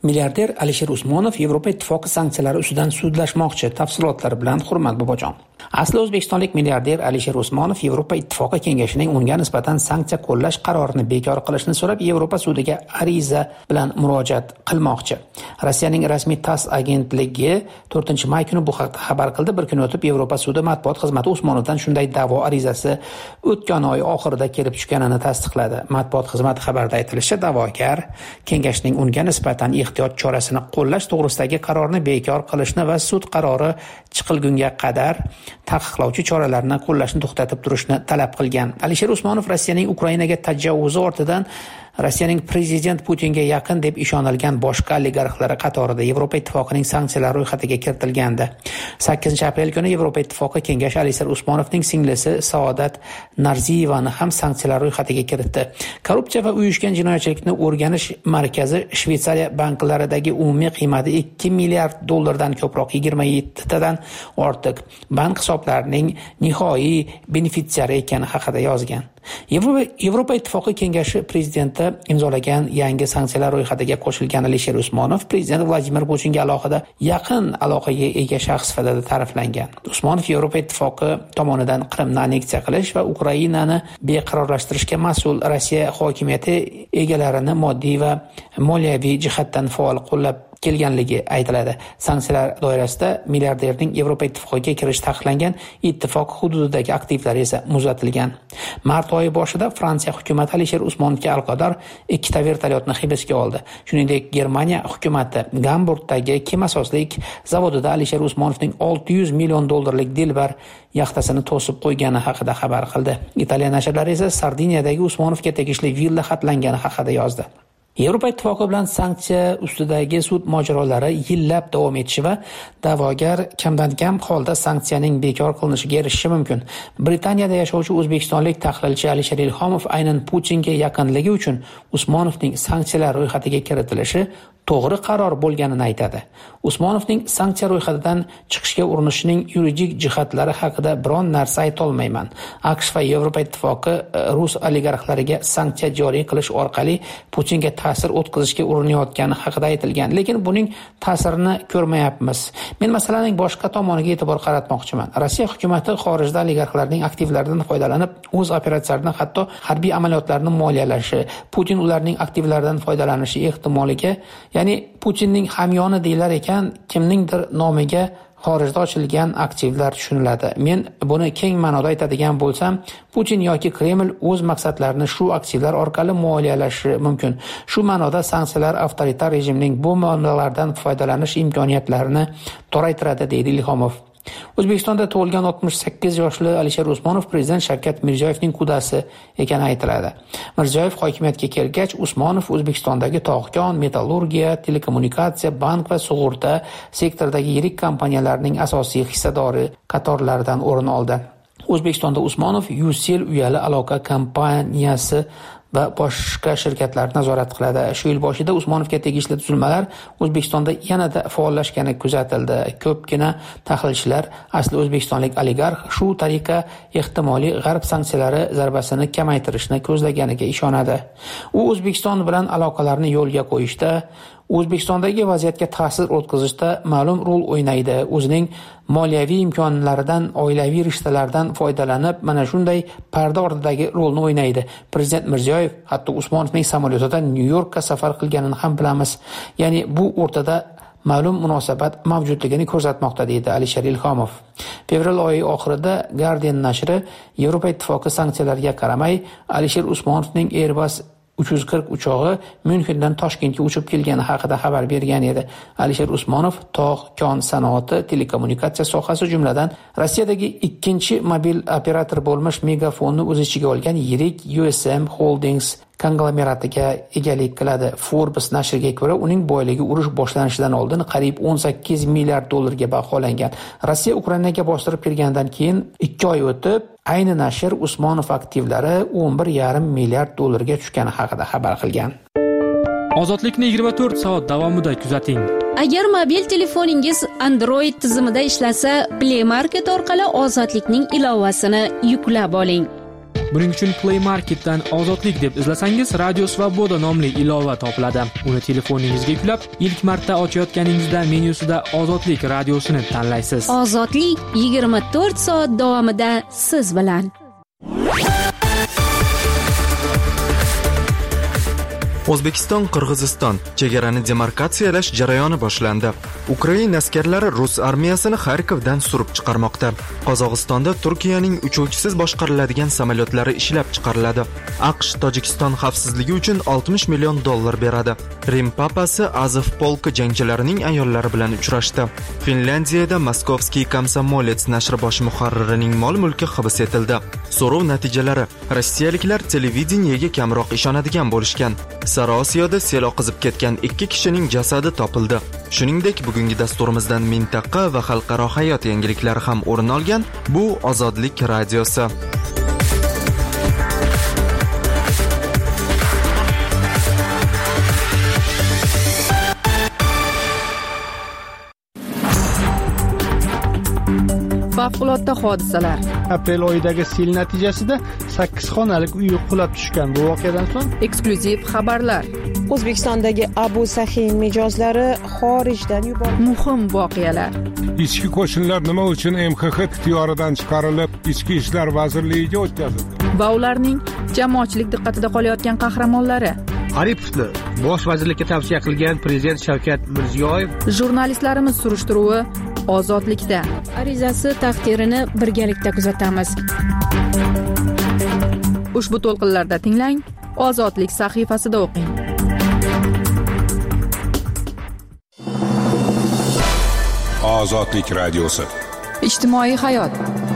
Milliarder Alisher Usmonov Yevropa Ittifoqi sanksiyalari ustidan sudlashmoqchi. Tafsilotlar bilan Hurmat Bobojon. Asli o'zbekistonlik milliarder Alisher Usmonov Yevropa Ittifoqi kengashining unga nisbatan sanksiya qo'llash qarorini bekor qilishni so'rab Yevropa sudiga ariza bilan murojaat qilmoqchi. Rossiyaning rasmiy TASS agentligi 4-may kuni bu haqda xabar qildi. Bir kun o'tib Yevropa sudi matbuot xizmati Usmonovdan shunday da'vo arizasi o'tgan oy oxirida kelib tushganini tasdiqladi. Matbuot xizmati xabarida aytilishicha, da'vogar kengashning unga nisbatan ehtiyot chorasini qo'llash to'g'risidagi qarorni bekor qilishni va sud qarori chiqilgunga qadar taqiqlovchi choralarni qo'llashni to'xtatib turishni talab qilgan. Alisher Usmonov Rossiyaning Ukrainaga tajovvuzi ortidan Rossiyaning prezident Putinga yaqin deb ishonilgan boshqa oligarxlar qatorida Yevropa Ittifoqining sanksiyalar ro'yxatiga kiritilgandi. 8-aprel kuni Yevropa Ittifoqi kengashi Alisher Usmonovning singlisi Saodat Narziyevani ham sanksiyalar ro'yxatiga kiritdi. Korrupsiya va uyushgan jinoyatchilikni o'rganish markazi Shveysariya banklaridagi umumiy qiymati $2 milliard dan ko'proq 27 tadan ortiq bank hisoblarining nihoi benefitsiari ekani haqida yozgan. Yevropa Ittifoqi kengashi prezidenti imzolagan yangi sanksiyalar ro'yxatiga qo'shilgan Alisher Usmonov prezident Vladimir Putinga alohida yaqin aloqaga ega shaxs sifatida ta'riflangan. Usmonov Yevropa Ittifoqi tomonidan Qrimni anneksiya qilish va Ukrainani beqarorlashtirishga mas'ul Rossiya hokimiyati egalarini moddiy va moliyaviy jihatdan faol qo'llab kelganligi aytiladi. Sanksiyalar doirasida milliarderning Yevropa Ittifoqiga kirish taqiqlangan, ittifoq hududidagi aktivlari esa muzlatilgan. Mart oyi boshida Fransiya hukumati Alisher Usmonovga aloqador 2 vertolyotni hibsga oldi. Shuningdek, Germaniya hukumati Gamburgdagi kemasozlik zavodida Alisher Usmonovning $600 million dilbar yaxtasini to'sib qo'ygani haqida xabar qildi. Italiya nashrlari esa Sardiniyadagi Usmonovga tegishli villa xatlangani haqida yozdi. Yevropa Ittifoqi bilan sanksiya ustidagi sud mojarolari yillab davom etishi va da'vogar kamdan kam holda sanksiyaning bekor qilinishiga erishishi mumkin. Britaniyada yashovchi o'zbekistonlik tahlilchi Alisher Ilhomov aynan Putinga yaqinligi uchun Usmonovning sanksiyalar ro'yxatiga kiritilishi to'g'ri qaror bo'lganini aytadi. Usmonovning sanksiya ro'yxatidan chiqishga urinishining yuridik jihatlari haqida biron narsa ayta olmayman. AQSh va Yevropa Ittifoqi rus oligarxlariga sanksiya joriy qilish orqali Putinga ta'sir o'tkazishga urinayotgani haqida aytilgan, lekin buning ta'sirini ko'rmayapmiz. Men masalaning boshqa tomoniga e'tibor qaratmoqchiman. Rossiya hukumati xorijda oligarxlarning aktivlaridan foydalanib, o'z operatsiyalarini, hatto harbiy amaliyotlarni moliyalashi, Putin ularning aktivlaridan foydalanishi ehtimoliga, ya'ni Putinning hamyoni deylar ekan, kimningdir nomiga xorijda ochilgan aktivlar tushuniladi. Men buni keng ma'noda aytadigan bo'lsam, Putin yoki Kreml o'z maqsadlarini shu aktivlar orqali moliyalashi mumkin. Shu ma'noda sanksiyalar avtoritar rejimning bu manbalardan foydalanish imkoniyatlarini toraytiradi, deydi Ilhomov. O'zbekistonda tug'ilgan 68 yoshli Alisher Usmonov prezident Shavkat Mirziyoyevning qudasi ekani aytiladi. Mirziyoyev hokimiyatga kelgach, Usmonov O'zbekistondagi tog'-kon, metallurgiya, telekommunikatsiya, bank va sug'urta sektoridagi yirik kompaniyalarning asosiy hissadori qatorlaridan o'rin oldi. O'zbekistonda Usmonov Ucell uyali aloqa kompaniyasi va boshqa shirkatlar nazorat qiladi. Shu yil boshida Usmonovga tegishli tuzilmalar O'zbekistonda yanada faollashgani kuzatildi. Ko'pgina tahlilchilar asli o'zbekistonlik oligarx shu tariqa ehtimoliy g'arb sanksiyalari zarbasini kamaytirishni ko'zlaganiga ishonadi. U O'zbekiston bilan aloqalarni yo'lga qo'yishda, O'zbekistondagi vaziyatga ta'sir o'tkazishda ma'lum rol o'ynaydi. O'zining moliyaviy imkonlaridan, oilaviy rishtalardan foydalanib, mana shunday parda ortidagi rolni o'ynaydi. Prezident Mirziyoyev hatto Usmonovning samolyotida Nyu-Yorkka safar qilganini ham bilamiz. Ya'ni bu o'rtada ma'lum munosabat mavjudligini ko'rsatmoqda, deydi Alisher Ilhomov. Fevral oyi oxirida Guardian nashri Yevropa Ittifoqi sanksiyalariga qaramay Alisher Usmonovning Airbus 340 uchog'i Myunxendan Toshkentga uchib kelgani haqida xabar bergan edi. Alisher Usmonov tog', kon sanoati, telekommunikatsiya sohasi jumladan Rossiyadagi ikkinchi mobil operator bo'lmish Megafonni o'z ichiga olgan yirik USM Holdings konglomeratiga egalik qiladi. Forbes nashriga ko'ra, uning boyligi urush boshlanishidan oldin qariyb $18 milliard ga baholangan. Rossiya Ukrainaga bostirib kirgandan keyin 2 oy o'tib, ayni nashr Usmonov aktivlari $11,5 milliard ga tushgani haqida xabar qilgan. Ozodlikni 24 soat davomida kuzating. Agar mobil telefoningiz Android tizimida ishlasa, Play Market orqali Ozodlikning ilovasini yuklab oling. Buning uchun Play Marketdan Ozodlik deb izlasangiz, Radio Svoboda nomli ilova topiladi. Uni telefoningizga yuklab, ilk marta ochayotganingizda menyusida Ozodlik radiosini tanlaysiz. Ozodlik 24 soat davomida siz bilan. O'zbekiston Qirg'iziston chegarani demarkatsiyalash jarayoni boshlandi. Ukraina askarlari Rus armiyasini Xarkovdan surib chiqarmoqda. Qozog'istonda Turkiyaning uchuvchisiz boshqariladigan samolyotlari ishlab chiqariladi. AQSh Tojikiston xavfsizligi uchun $60 million beradi. Rim papasi Azov polki jangchilarining ayollari bilan uchrashdi. Finlyandiyada Moskovskiy Komsomolets nashri bosh muharririning mol-mulki hibs etildi. So'rov natijalari: rossiyaliklar televideniyega kamroq ishonadigan bo'lishgan. Osiyoda sel oqizib ketgan 2 kishining jasadi topildi. Shuningdek, bugungi dasturimizdan mintaqa va xalqaro hayot yangiliklari ham o'rin olgan. Bu Ozodlik radiosi. Favqulodda hodisalar. Aprel oyidagi sel natijasida 8 xonalik uy qulab tushgan. Bu voqeadan so'ng eksklyuziv xabarlar. O'zbekistondagi Abu Sahiy mijozlari xorijdan yuborildi. Muhim voqealar. Ichki qo'shinlar nima uchun MXX ixtiyoridan chiqarilib, Ichki ishlar vazirligiga o'tkazildi? Va ularning jamoatchilik diqqatida qolayotgan qahramonlari. Aripovni bosh vazirlikka tavsiya qilgan prezident Shavkat Mirziyoyev. Jurnalistlarimiz surishtiruvi Ozodlikda. Arizasi taqdirini birgalikda kuzatamiz. Ushbu to'lqinlarda tinglang, Ozodlik sahifasida o'qing. Ozodlik radiosi. Ijtimoiy hayot.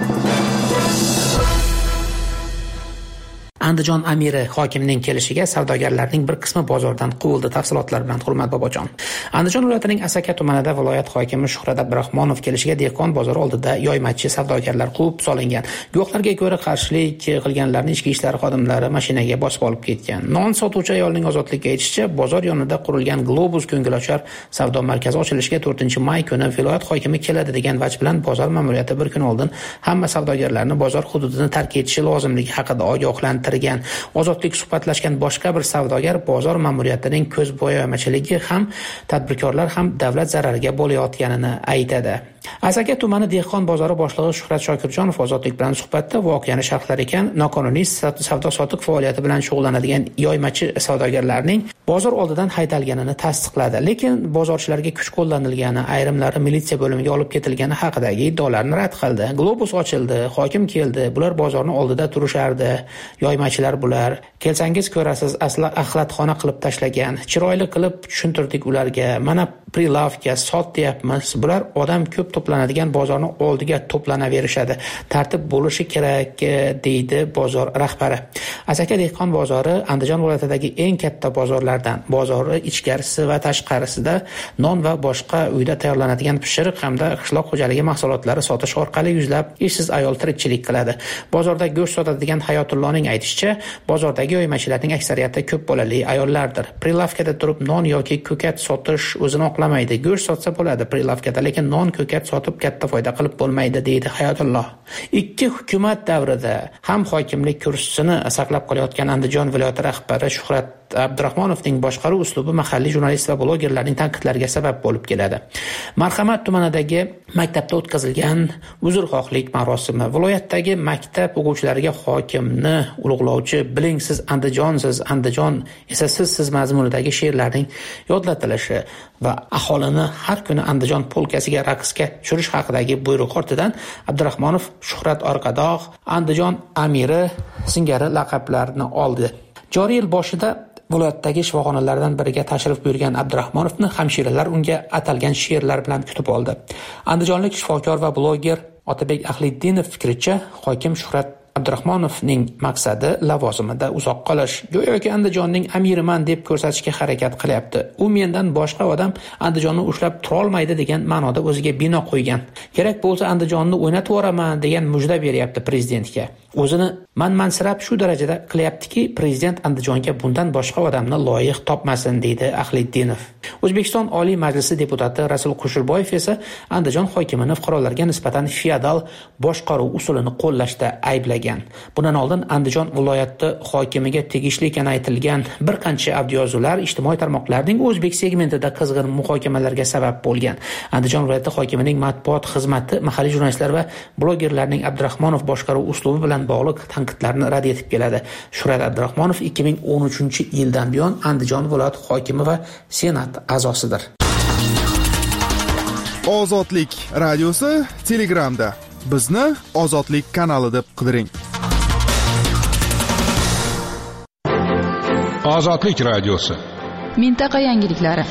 Andijon amiri hokimining kelishiga savdogarlarning bir qismi bozordan quvildi. Tafsilotlar bilan Hurmat Bobojon. Andijon viloyatining Asaka tumanida viloyat hokimi Shuhrat Abdurahmonov kelishiga dehqon bozori oldida yoymachi savdogarlar quvib solingan. Guvohlarga ko'ra qarshilik qilganlarni ichki ishlar xodimlari mashinaga bosib olib ketgan. Non sotuvchi ayolning Ozodlikka aytishicha, bozor yonida qurilgan Globus ko'ngilochar savdo markazi ochilishiga 4-may kuni viloyat hokimi keladi degan vaj bilan bozor ma'muriyati bir kun oldin hamma savdogarlarni bozor hududini tark etishi lozimligi haqida ogohlantirgan. Ozodlik suhbatlashgan boshqa bir savdogar bozor ma'muriyatining ko'zbo'yamachiligi ham tadbirkorlar ham davlat zarariga bo'layotganini aytadi. Asaka tumani dehqon bozori boshlig'i Shuhrat Shokirjonov Ozodlik bilan suhbatda voqeani sharhlar ekan, noqonuniy savdo-sotiq faoliyati bilan shug'ullanadigan yoymachi savdogarlarning bozor oldidan haydalganini tasdiqladi. Lekin bozorchilarga kuch qo'llanilgani, ayrimlari militsiya bo'limiga olib ketilgani haqidagi iddaolarni rad qildi. Globus ochildi, hokim keldi, bular bozorni oldida turishardi. Yoymachilar bular. Kelsangiz ko'rasiz, asli axlatxona qilib tashlagan. Chiroyli qilib tushuntirdik ularga. Mana prilavka sotyapmiz. Bular odam ko'p to'planadigan bozorning oldiga to'planaverishadi. Tartib bo'lishi kerak, deydi bozor rahbari. Asaka dehqon bozori Andijon viloyatidagi eng katta bozorlardan. Bozori ichkarisi va tashqarisida non va boshqa uyda tayyorlanadigan pishiriq hamda qishloq xo'jaligi mahsulotlari sotish orqali yuzlab ishsiz ayol tirikchilik qiladi. Bozorda go'sht sotadigan Hayotullohning aytishicha, bozordagi yoymachilarning aksariyati ko'p bolali ayollardir. Prilavkada turib non yoki ko'kat sotish o'zini oqlamaydi. Go'sht sotsa bo'ladi prilavkada, lekin non ko'kat sotib katta foyda qilib bo'lmaydi, deydi Hayotulloh. Ikki hukumat davrida ham hokimlik kursisini saqlab qolayotgan Andijon viloyati rahbari Shuhrat Abdurahmonovning boshqaruv uslubi mahalliy jurnalist va blogerlarning tanqidlariga sabab bo'lib keladi. Marhamat tumanidagi maktabda o'tkazilgan uzrxohlik marosimi viloyatdagi maktab o'quvchilariga hokimni ulug'lovchi bilingsiz Andijonsiz, Andijon esa siz mazmunidagi she'rlarning yodlatilishi va aholini har kuni Andijon polkasiga raqsga tushirish haqidagi buyruq ortidan Abdurahmonov Shuhrat Orqadoq Andijon amiri singari laqablarni oldi. Joriy yil boshida viloyatdagi shifoxonalardan biriga tashrif buyurgan Abdurahmonovni hamshiralar unga atalgan she'rlar bilan kutib oldi. Andijonlik shifokor va bloger Otabek Ahliddinov fikricha, hokim Shuhrat Abdurahmonovning maqsadi lavozimida uzoq qolish. Go'yoki Andijonning amiriman deb ko'rsatishga harakat qilyapti. U mendan boshqa odam Andijonni ushlab tura olmaydi degan ma'noda o'ziga bino qo'ygan. Kerak bo'lsa Andijonni o'ynatib yuboraman degan mujda beryapti prezidentga. O'zini manmansirab shu darajada qilyaptiki, prezident Andijonga bundan boshqa odamni loyiq topmasin, deydi Ahliddinov. O'zbekiston Oliy Majlisi deputati Rasul Qushurboyev esa Andijon hokimini fuqarolarga nisbatan feodal boshqaruv usulini qo'llashda ayblagan. Bundan oldin Andijon viloyati hokimiga tegishli ekani aytilgan bir qancha audioyozuvlar ijtimoiy tarmoqlarning o'zbek segmentida qizg'in muhokamalarga sabab bo'lgan. Andijon viloyati hokimining matbuot xizmati mahalliy jurnalistlar va blogerlarning Abdurahmonov boshqaruv uslubi bilan bog'liq tanqidlarni rad etib keladi. Shuhrat Abdurahmonov 2013-yildan buyon Andijon viloyati hokimi va senat a'zosidir. Ozodlik radiosi Telegramda. Bizni Ozodlik kanali deb qidiring. Ozodlik radiosi. Mintaqa yangiliklari.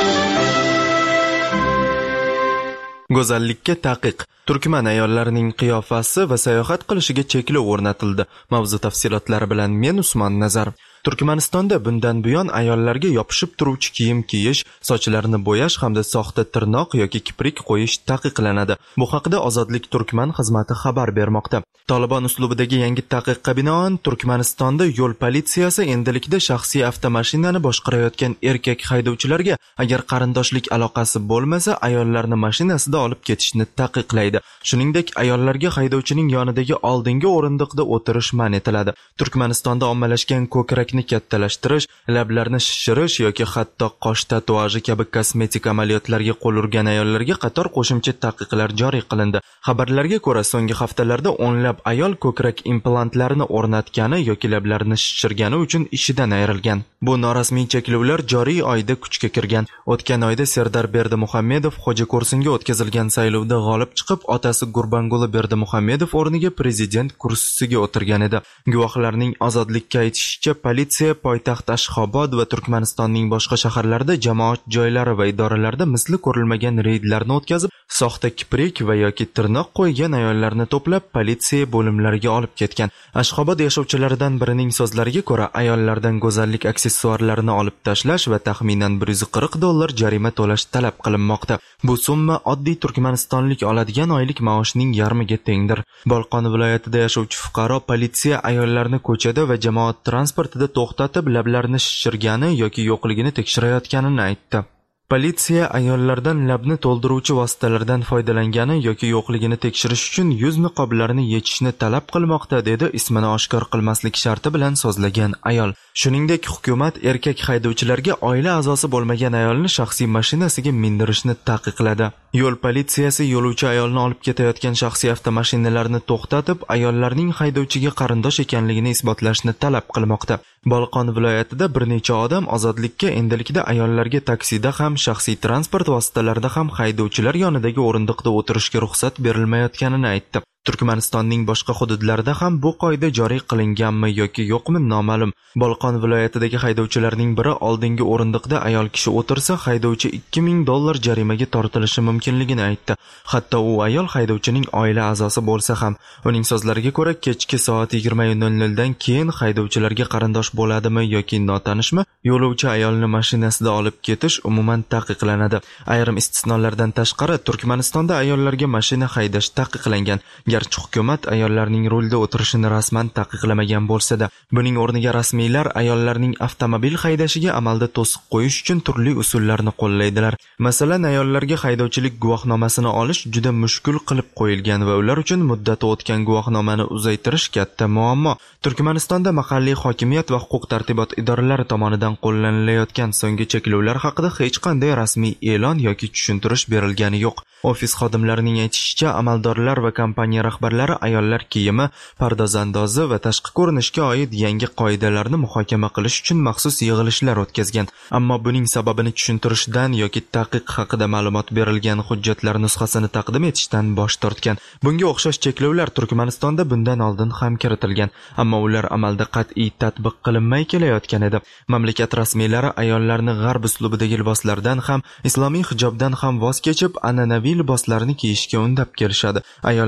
Go'zallikka taqiq. Turkman ayollarining qiyofasi va sayohat qilishiga cheklov o'rnatildi. Mavzu tafsilotlari bilan men Usmon Nazar. Turkmanistonda bundan buyon ayollarga yopishib turuvchi kiyim kiyish, sochlarini bo'yash hamda soxta tirnoq yoki kiprik qo'yish taqiqlanadi. Bu haqda Ozodlik Turkman xizmati xabar bermoqda. Taliban uslubidagi yangi taqiqqa binoan Turkmanistonda yo'l politsiyasi endilikda shaxsiy avtomashinani boshqarayotgan erkak haydovchilarga agar qarindoshlik aloqasi bo'lmasa, ayollarni mashinasida olib ketishni taqiqlaydi. Shuningdek, ayollarga haydovchining yonidagi oldingi o'rindiqda o'tirish man etiladi. Turkmanistonda ommalashgan ko'krakni kattalashtirish, lablarni shishirish yoki hatto qosh tatuaji kabi kosmetik amaliyotlarga qo'l urgan ayollarga qator qo'shimcha taqiqlar joriy qilindi. Xabarlarga ko'ra, so'nggi haftalarda o'nlab ayol ko'krak implantlarini o'rnatgani yoki lablarini shishirgani uchun ishidan ayrilgan. Bu norasmiy cheklovlar joriy oyda kuchga kirgan. O'tgan oyda Serdar Berdimuhamedov Xo'jako'rsinga o'tkazilgan saylovda g'olib chiqib, otasi Gurbanguli Berdimuhamedov o'rniga prezident kursisiga o'tirgan edi. Guvohlarning Ozodlikka aytishicha, politsiya poytaxt Ashxobod va Turkmanistonning boshqa shaharlarida jamoat joylari va idoralarda misli ko'rilmagan reydlarni o'tkazib, soxta kiprik va yoki tirnoq qo'ygan ayollarni to'plab politsiya bo'limlariga olib ketgan. Ashxobod yashovchilaridan birining so'zlariga ko'ra, ayollardan go'zallik aksessuarlarini olib tashlash va taxminan $140 jarima to'lash talab qilinmoqda. Bu summa oddiy turkmanistonlik oladigan oylik maoshning yarmiga tengdir. Bolqon viloyatida yashovchi fuqaro politsiya ayollarni ko'chada va jamoat transportida to'xtatib, lablarini shishirgani yoki yo'qligini tekshirayotganini aytdi. Politsiya ayollardan labni to'ldiruvchi vositalardan foydalangani yoki yo'qligini tekshirish uchun yuz niqoblarini yechishni talab qilmoqda, dedi ismini oshkor qilmaslik sharti bilan so'zlagan ayol. Shuningdek, hukumat erkak haydovchilarga oila a'zosi bo'lmagan ayolni shaxsiy mashinasiga mindirishni taqiqladi. Yo'l politsiyasi yo'lovchi ayolni olib ketayotgan shaxsiy avtomashinalarni to'xtatib, ayollarning haydovchiga qarindosh ekanligini isbotlashni talab qilmoqda. Bolqon viloyatida bir necha odam Ozodlikka endilikda ayollarga taksida ham, shaxsiy transport vositalarida ham haydovchilar yonidagi o'rindiqda o'tirishga ruxsat berilmayotganini aytdi. Turkmanistonning boshqa hududlarida ham bu qoida joriy qilinganmi yoki yo'qmi noma'lum. Bolqon viloyatidagi haydovchilarning biri oldingi o'rindiqda ayol kishi o'tirsa, haydovchi $2000 jarimaga tortilishi mumkinligini aytdi. Hatto u ayol haydovchining oila a'zosi bo'lsa ham. Uning so'zlariga ko'ra, kechki soat 20:00 dan keyin haydovchilarga qarindosh bo'ladimi yoki notanishmi, yo'lovchi ayolni mashinasida olib ketish umuman taqiqlanadi. Ayrim istisnolardan tashqari Turkmanistonda ayollarga mashina haydash taqiqlangan. Garchi hukumat ayollarning rulda o'tirishini rasman taqiqlamagan bo'lsa-da, buning o'rniga rasmiylar ayollarning avtomobil haydashiga amalda to'siq qo'yish uchun turli usullarni qo'llaydilar. Masalan, ayollarga haydovchilik guvohnomasini olish juda mushkul qilib qo'yilgan va ular uchun muddati o'tgan guvohnomani uzaytirish katta muammo. Turkmanistonda mahalliy hokimiyat va huquq-tartibot idoralari tomonidan qo'llanilayotgan so'nggi cheklovlar haqida hech qanday rasmiy e'lon yoki tushuntirish berilgani yo'q. Ofis xodimlarining aytishicha, amaldorlar va kompaniya rahbarlari ayollar kiyimi, pardozandozi va tashqi ko'rinishga oid yangi qoidalarni muhokama qilish uchun maxsus yig'ilishlar o'tkazgan. Ammo buning sababini tushuntirishdan yoki taqiq haqida ma'lumot berilgan hujjatlar nusxasini taqdim etishdan bosh tortgan. Bunga o'xshash cheklovlar Turkmanistonda bundan oldin ham kiritilgan, ammo ular amalda qat'iy tatbiq qilinmay kelayotgan edi. Mamlakat rasmiylari ayollarni g'arb uslubidagi liboslardan ham, islomiy hijobdan ham voz kechib, an'anaviy liboslarni kiyishga undab kelishadi. Ayollarning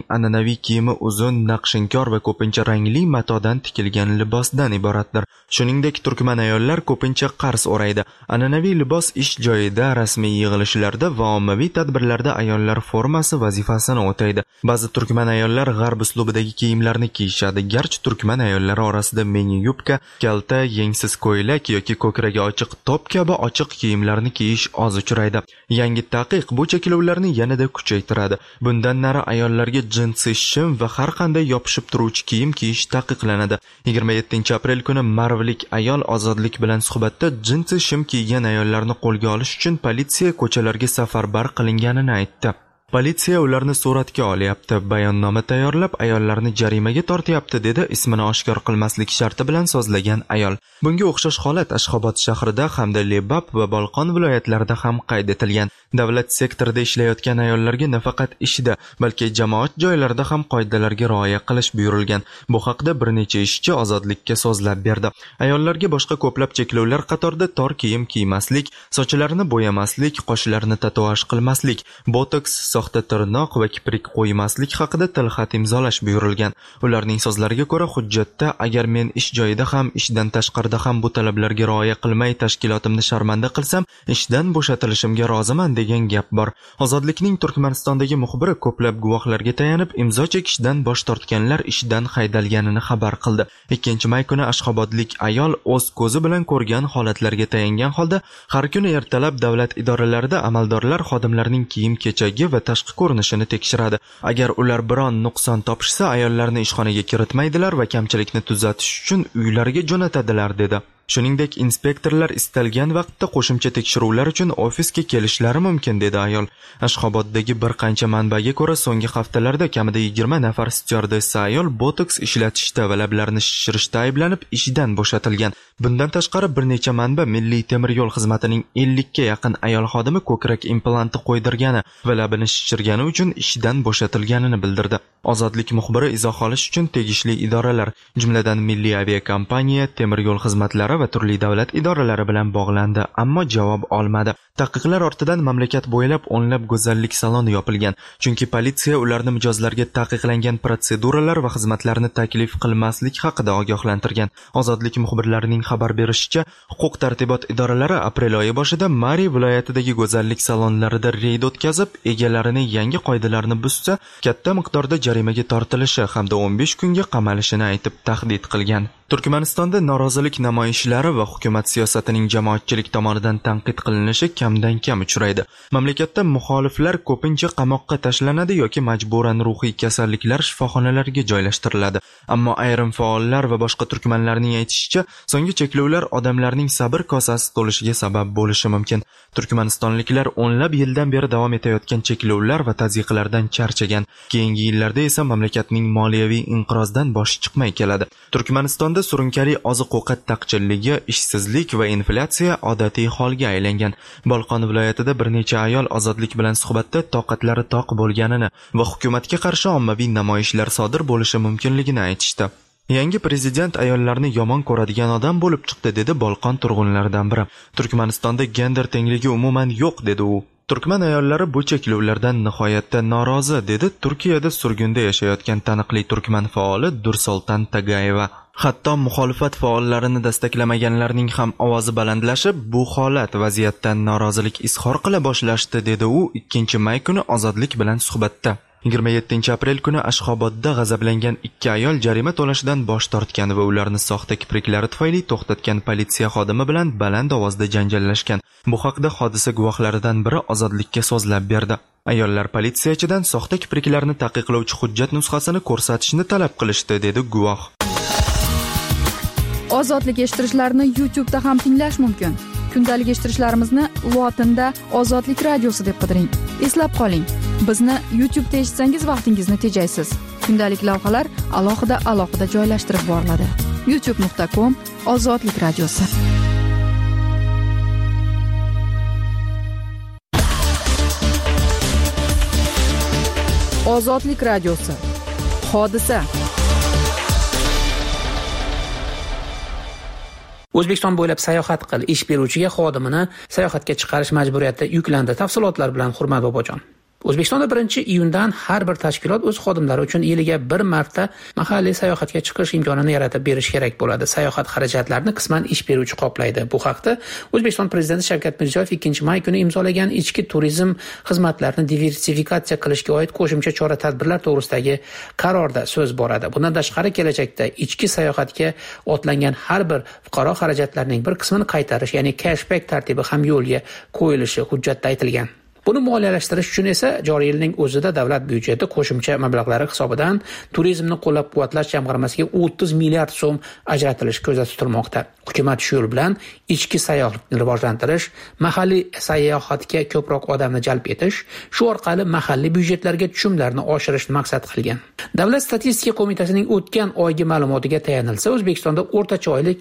an'anaviy kiyimi uzun, naqshinkor va ko'pincha rangli matodan tikilgan libosdan iboratdir. Shuningdek, turkman ayollar ko'pincha qars o'raydi. An'anaviy libos ish joyida, rasmiy yig'ilishlarda va ommaviy tadbirlarda ayollar formasi vazifasini o'taydi. Ba'zi turkman ayollar g'arb uslubidagi kiyimlarni kiyishadi. Garchi turkman ayollari orasida mini yubka, kalta, yengsiz ko'ylak yoki ko'kragi ochiq top kabi ochiq kiyimlarni kiyish oz uchraydi. Yangi taqiq bu cheklovlarni yanada kuchaytiradi. Bundan nari ayollarga jinsi shim va har qanday yopishib turuvchi kiyim kiyish taqiqlanadi. 27-aprel kuni marvlik ayol Ozodlik bilan suhbatda jinsi shim kiygan ayollarni qo'lga olish uchun politsiya ko'chalarga safarbar qilinganini aytdi. Politsiya ularni suratga olyapti, bayonnoma tayyorlab ayollarni jarimaga tortyapti, dedi ismini oshkor qilmaslik sharti bilan so'zlagan ayol. Bunga o'xshash holat Ashxobod shahrida hamda Lebap va Bolqon viloyatlarida ham qayd etilgan. Davlat sektorida ishlayotgan ayollarga nafaqat ishda, balki jamoat joylarida ham qoidalarga rioya qilish buyurilgan. Bu haqda bir necha ishchi Ozodlikka so'zlab berdi. Ayollarga boshqa ko'plab cheklovlar qatorida tor kiyim kiymaslik, sochlarini bo'yamaslik, qoshlarni tatuaj qilmaslik, botoks, soxta tirnoq va kiprik qo'ymaslik haqida tilxat imzolash buyurilgan. Ularning so'zlariga ko'ra, hujjatda agar men ish joyida ham, ishdan tashqarida ham bu talablarga rioya qilmay tashkilotimni sharmanda qilsam, ishdan bo'shatilishimga roziman degan gap bor. Ozodlikning Turkmanistondagi muxbiri ko'plab guvohlarga tayanib, imzo chekishdan bosh tortganlar ishdan haydalganini xabar qildi. 2-may kuni Ashxobodlik ayol o'z ko'zi bilan ko'rgan holatlarga tayangan holda har kuni ertalab davlat idoralarida amaldorlar xodimlarning kiyim-kechagi va tashqi ko'rinishini tekshiradi. Agar ular biron nuqson topishsa, ayollarni ishxonaga kiritmaydilar va kamchilikni tuzatish uchun uylariga jo'natadilar, dedi. Shuningdek, inspektorlar istalgan vaqtda qo'shimcha tekshiruvlar uchun ofisga kelishlari mumkin, dedi ayol. Ashxoboddagi bir qancha manbaga ko'ra, so'nggi haftalarda kamida 20 nafar styuardessa ayol botoks ishlatishda va lablarini shishirishda ayblanib ishdan bo'shatilgan. Bundan tashqari bir necha manba Milliy temir yo'l xizmatining 50 ga yaqin ayol xodimi ko'krak implanti qo'ydirgani va labini shishirgani uchun ishdan bo'shatilganini bildirdi. Ozodlik muxbiri izoh olish uchun tegishli idoralar, jumladan Milliy aviakompaniya, temir yo'l xizmatlari va turli davlat idoralari bilan bog'landi, ammo javob olmadi. Taqiqlar ortidan mamlakat bo'ylab o'nlab go'zallik saloni yopilgan, chunki politsiya ularni mijozlarga taqiqlangan protseduralar va xizmatlarni taklif qilmaslik haqida ogohlantirgan. Ozodlik muxbirlarining xabar berishicha, huquq-tartibot idoralari aprel oyi boshida Mari viloyatidagi go'zallik salonlarida reyd o'tkazib, egalarini yangi qoidalarni buzsa, katta miqdorda jarimaga tortilishi hamda 15 kunga qamalishini aytib tahdid qilgan. Turkmanistonda norozilik namoyishlari va hukumat siyosatining jamoatchilik tomonidan tanqid qilinishi kamdan kam uchraydi. Mamlakatda muxoliflar ko'pincha qamoqqa tashlanadi yoki majburan ruhiy kasalliklar shifoxonalariga joylashtiriladi. Ammo ayrim faollar va boshqa turkmanlarning aytishicha, so'nggi cheklovlar odamlarning sabr kosasi to'lishiga sabab bo'lishi mumkin. Turkmanistonliklar o'nlab yildan beri davom etayotgan cheklovlar va tazyiqlardan charchagan. Keyingi yillarda esa mamlakatning moliyaviy inqirozdan boshi chiqmay keladi. Turkmanistonda surunkali oziq-ovqat taqchilligi, ishsizlik va inflyatsiya odatiy holga aylangan. Bolqon viloyatida bir necha ayol Ozodlik bilan suhbatda toqatlari toq bo'lganini va hukumatga qarshi ommaviy namoyishlar sodir bo'lishi mumkinligini aytishdi. Yangi prezident ayollarni yomon ko'radigan odam bo'lib chiqdi, dedi Bolqon turg'unlaridan biri. Turkmanistonda gender tengligi umuman yo'q, dedi u. Turkman ayollari bu cheklovlardan nihoyatda norozi, dedi Turkiyada surgunda yashayotgan taniqli turkman faoli Dursoltan Tagayeva. Hatto muxolifat faollarini destaklamaganlarning ham ovozi balandlashib, bu holat vaziyatdan norozilik izhor qila boshlashdi, dedi u 2-may kuni Ozodlik bilan suhbatda. 27-aprel kuni Ashxobodda g'azablangan 2 ayol jarima to'lashdan bosh tortgan va ularni soxta kipriklari tufayli to'xtatgan politsiya xodimi bilan baland ovozda janjallashgan. Bu haqda hodisa guvohlaridan biri Ozodlikka so'zlab berdi. Ayollar politsiyachidan soxta kipriklarni taqiqlovchi hujjat nusxasini ko'rsatishni talab qilishdi, dedi guvoh. Ozodlik eshittirishlarni YouTube'da ham tinglash mumkin. Kundalik eshittirishlarimizni lotinda Ozodlik radiosi deb qidiring. Eslab qoling, bizni YouTube'da eshitsangiz vaqtingizni tejaysiz. Kundalik lavhalar alohida joylashtirib boriladi. youtube.com/Ozodlik radiosi. Ozodlik radiosi. Hodisa. O'zbekiston bo'ylab sayohat ish beruvchiga xodimini sayohatga chiqarish majburiyati yuklandi. Tafsilotlar bilan Hurmat Bobojon. O'zbekistonda 1-iyundan har bir tashkilot o'z xodimlari uchun yiliga bir marta mahalliy sayohatga chiqish imkonini yaratib berish kerak bo'ladi. Sayohat xarajatlarini qisman ish beruvchi qoplaydi. Bu haqda O'zbekiston prezidenti Shavkat Mirziyoyev 2-may kuni imzolagan ichki turizm xizmatlarini diversifikatsiya qilishga oid qo'shimcha chora-tadbirlar to'g'risidagi qarorda so'z boradi. Bundan tashqari kelajakda ichki sayohatga otlangan har bir fuqaro xarajatlarining bir qismini qaytarish, ya'ni cashback tartibi ham yo'lga qo'yilishi hujjatda aytilgan. Buni moliyalashtirish uchun esa joriy yilning o'zida davlat byudjeti qo'shimcha mablag'lari hisobidan turizmni qo'llab-quvvatlash jamg'armasiga 30 milliard so'm ajratilishi ko'zda tutilmoqda. Hukumat shu yo'l bilan ichki sayyohlikni rivojlantirish, mahalliy sayohatga ko'proq odamni jalb etish, shu orqali mahalliy byudjetlarga tushumlarni oshirishni maqsad qilgan. Davlat statistika qo'mitasining o'tgan oygi ma'lumotiga tayanilsa, O'zbekistonda o'rtacha oylik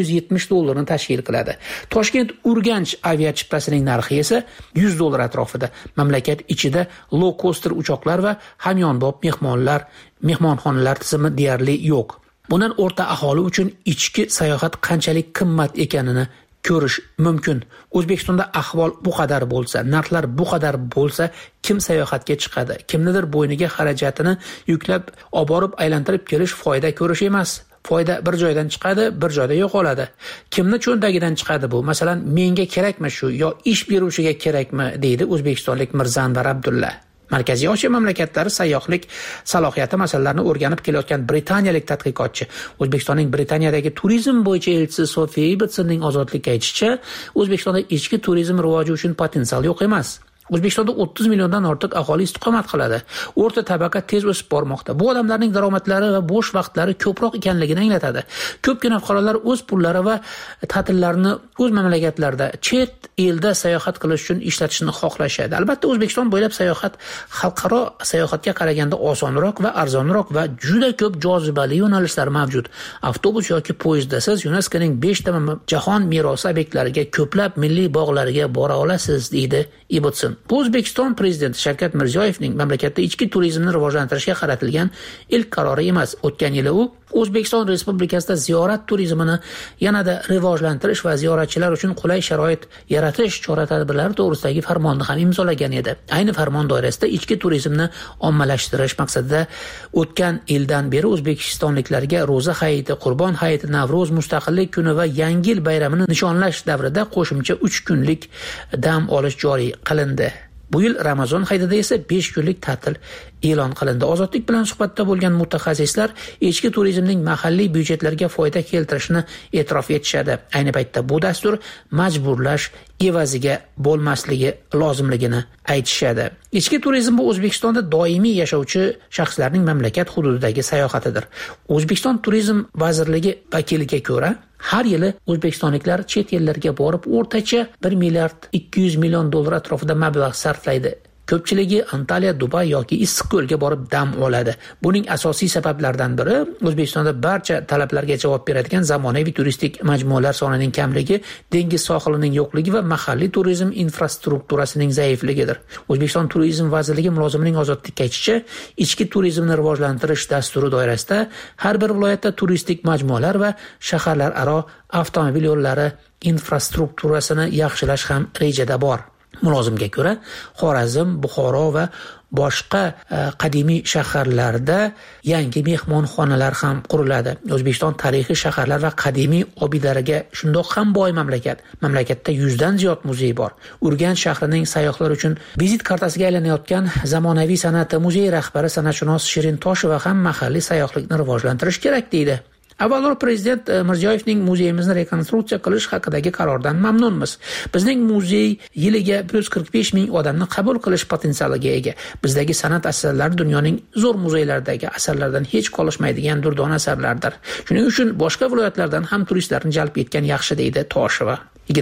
$270 tashkil qiladi. Toshkent-Urganch aviachiptasining narxi esa $100 atrofida. Mamlakat ichida low-coaster uchoqlar va hamyonbop mehmonxonalar tizimi deyarli yo'q. Bundan o'rta aholi uchun ichki sayohat qanchalik qimmat ekanini ko'rish mumkin. O'zbekistonda ahvol bu qadar bo'lsa, narxlar bu qadar bo'lsa, kim sayohatga chiqadi? Kimnidir bo'yniga xarajatini yuklab olib borib aylantirib kelish foyda ko'rish emas. Foyda bir joydan chiqadi, bir joyda yo'qoladi. Kimni cho'ntagidan chiqadi bu? Masalan, menga kerakmi shu yo ish beruvchiga kerakmi, deydi o'zbekistonlik Mirzanvar Abdulla. Markaziy Osiyo mamlakatlari sayyohlik salohiyati masalalarini o'rganib kelayotgan britaniyalik tadqiqotchi, O'zbekistonning Britaniyadagi turizm bo'yicha elchisi Sofiya Ibbetsonning ozodlikka aytishicha, O'zbekistonda ichki turizm rivoji uchun potensial yo'q emas. O'zbekistonda 30 milliondan ortiq aholi istiqomat qiladi. O'rta tabaqa tez o'sib bormoqda. Bu odamlarning daromadlari va bo'sh vaqtlari ko'proq ekanligini anglatadi. Ko'pgina fuqarolar o'z pullari va ta'tillarini o'z mamlakatlarida, chet elda sayohat qilish uchun ishlatishni xohlashadi. Albatta, O'zbekiston bo'ylab sayohat xalqaro sayohatga qaraganda osonroq va arzonroq va juda ko'p jozibali yo'nalishlar mavjud. Avtobus yoki poyezdda siz UNESCOning 5 ta jahon merosi obyektlariga, ko'plab milliy bog'larga bora olasiz, deydi Ibbetson. Bu O'zbekiston prezidenti Shavkat Mirziyoyevning mamlakatda ichki turizmni rivojlantirishga qaratilgan ilk qarori emas. O'tgan yili u O'zbekiston Respublikasida ziyorat turizmini yanada rivojlantirish va ziyoratchilar uchun qulay sharoit yaratish chora-tadbirlari to'g'risidagi farmonni ham imzolagan edi. Ayni farmon doirasida ichki turizmni ommalashtirish maqsadida o'tgan yildan beri o'zbekistonliklarga Ro'za hayiti, Qurbon hayiti, Navro'z, Mustaqillik kuni va Yangi yil bayramini nishonlash davrida qo'shimcha 3 kunlik dam olish joriy qilindi. Bu yil Ramazon hayitida esa 5 kunlik ta'til e'lon qilindi. Ozodlik bilan suhbatda bo'lgan mutaxassislar ichki turizmning mahalliy byudjetlarga foyda keltirishini e'tirof etishadi. Ayni paytda bu dastur majburlash evaziga bo'lmasligi lozimligini aytishadi. Ichki turizm bu O'zbekistonda doimiy yashovchi shaxslarning mamlakat hududidagi sayohatidir. O'zbekiston turizm vazirligi vakiliga ko'ra, har yili o'zbekistonliklar chet ellarga borib o'rtacha 1 milliard 200 million dollar atrofida mablag' sarflaydi. Ko'pchiligi Antaliya, Dubay yoki Issiqko'lga borib dam oladi. Buning asosiy sabablaridan biri O'zbekistonda barcha talablarga javob beradigan zamonaviy turistik majmualar sonining kamligi, dengiz sohilining yo'qligi va mahalliy turizm infrastrukturasining zaifligidir. O'zbekiston turizm vazirligi mulozimining ozodlikka aytishicha, ichki turizmni rivojlantirish dasturi doirasida har bir viloyatda turistik majmualar va shaharlararo avtomobil yo'llari infrastrukturasini yaxshilash ham rejada bor. Mulozimga ko'ra, Xorazm, Buxoro va boshqa qadimiy shaharlarda yangi mehmonxonalar ham quriladi. O'zbekiston tarixiy shaharlar va qadimiy obidalariga shundoq ham boy mamlakat. Mamlakatda 100 dan ziyod muzey bor. Urganch shahrining sayyohlar uchun vizit kartasiga aylanayotgan zamonaviy san'at muzeyi rahbari san'atshunos Shirin Tosheva ham mahalliy sayyohlikni rivojlantirish kerak deydi. Avvalroq prezident Mirziyoyevning muzeyimizni rekonstruksiya qilish haqidagi qarordan mamnunmiz. Bizning muzey yiliga 45 ming odamni qabul qilish potensialiga ega. Bizdagi san'at asarlari dunyoning zo'r muzeylaridagi asarlardan hech qolishmaydigan durdona asarlardir. Shuning uchun boshqa viloyatlardan ham turistlarni jalb etgan yaxshi, deydi Tosheva.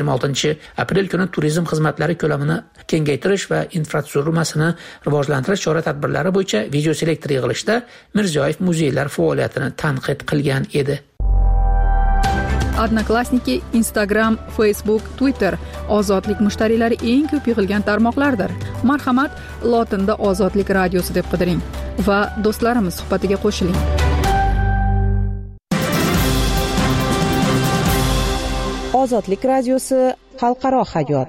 26-aprel kuni turizm xizmatlari ko'lamini kengaytirish va infratuzilmasini rivojlantirish chora-tadbirlari bo'yicha videoselektor yig'ilishida Mirziyoyev muzeylar faoliyatini tanqid qilgan edi. Odnoklassniki, Instagram, Facebook, Twitter ozodlik mushtariylari eng ko'p yig'ilgan tarmoqlardir. Marhamat, lotinda Ozodlik radiosi deb qidiring va do'stlarimiz suhbatiga qo'shiling. Ozodlik radiosi xalqaro hayot.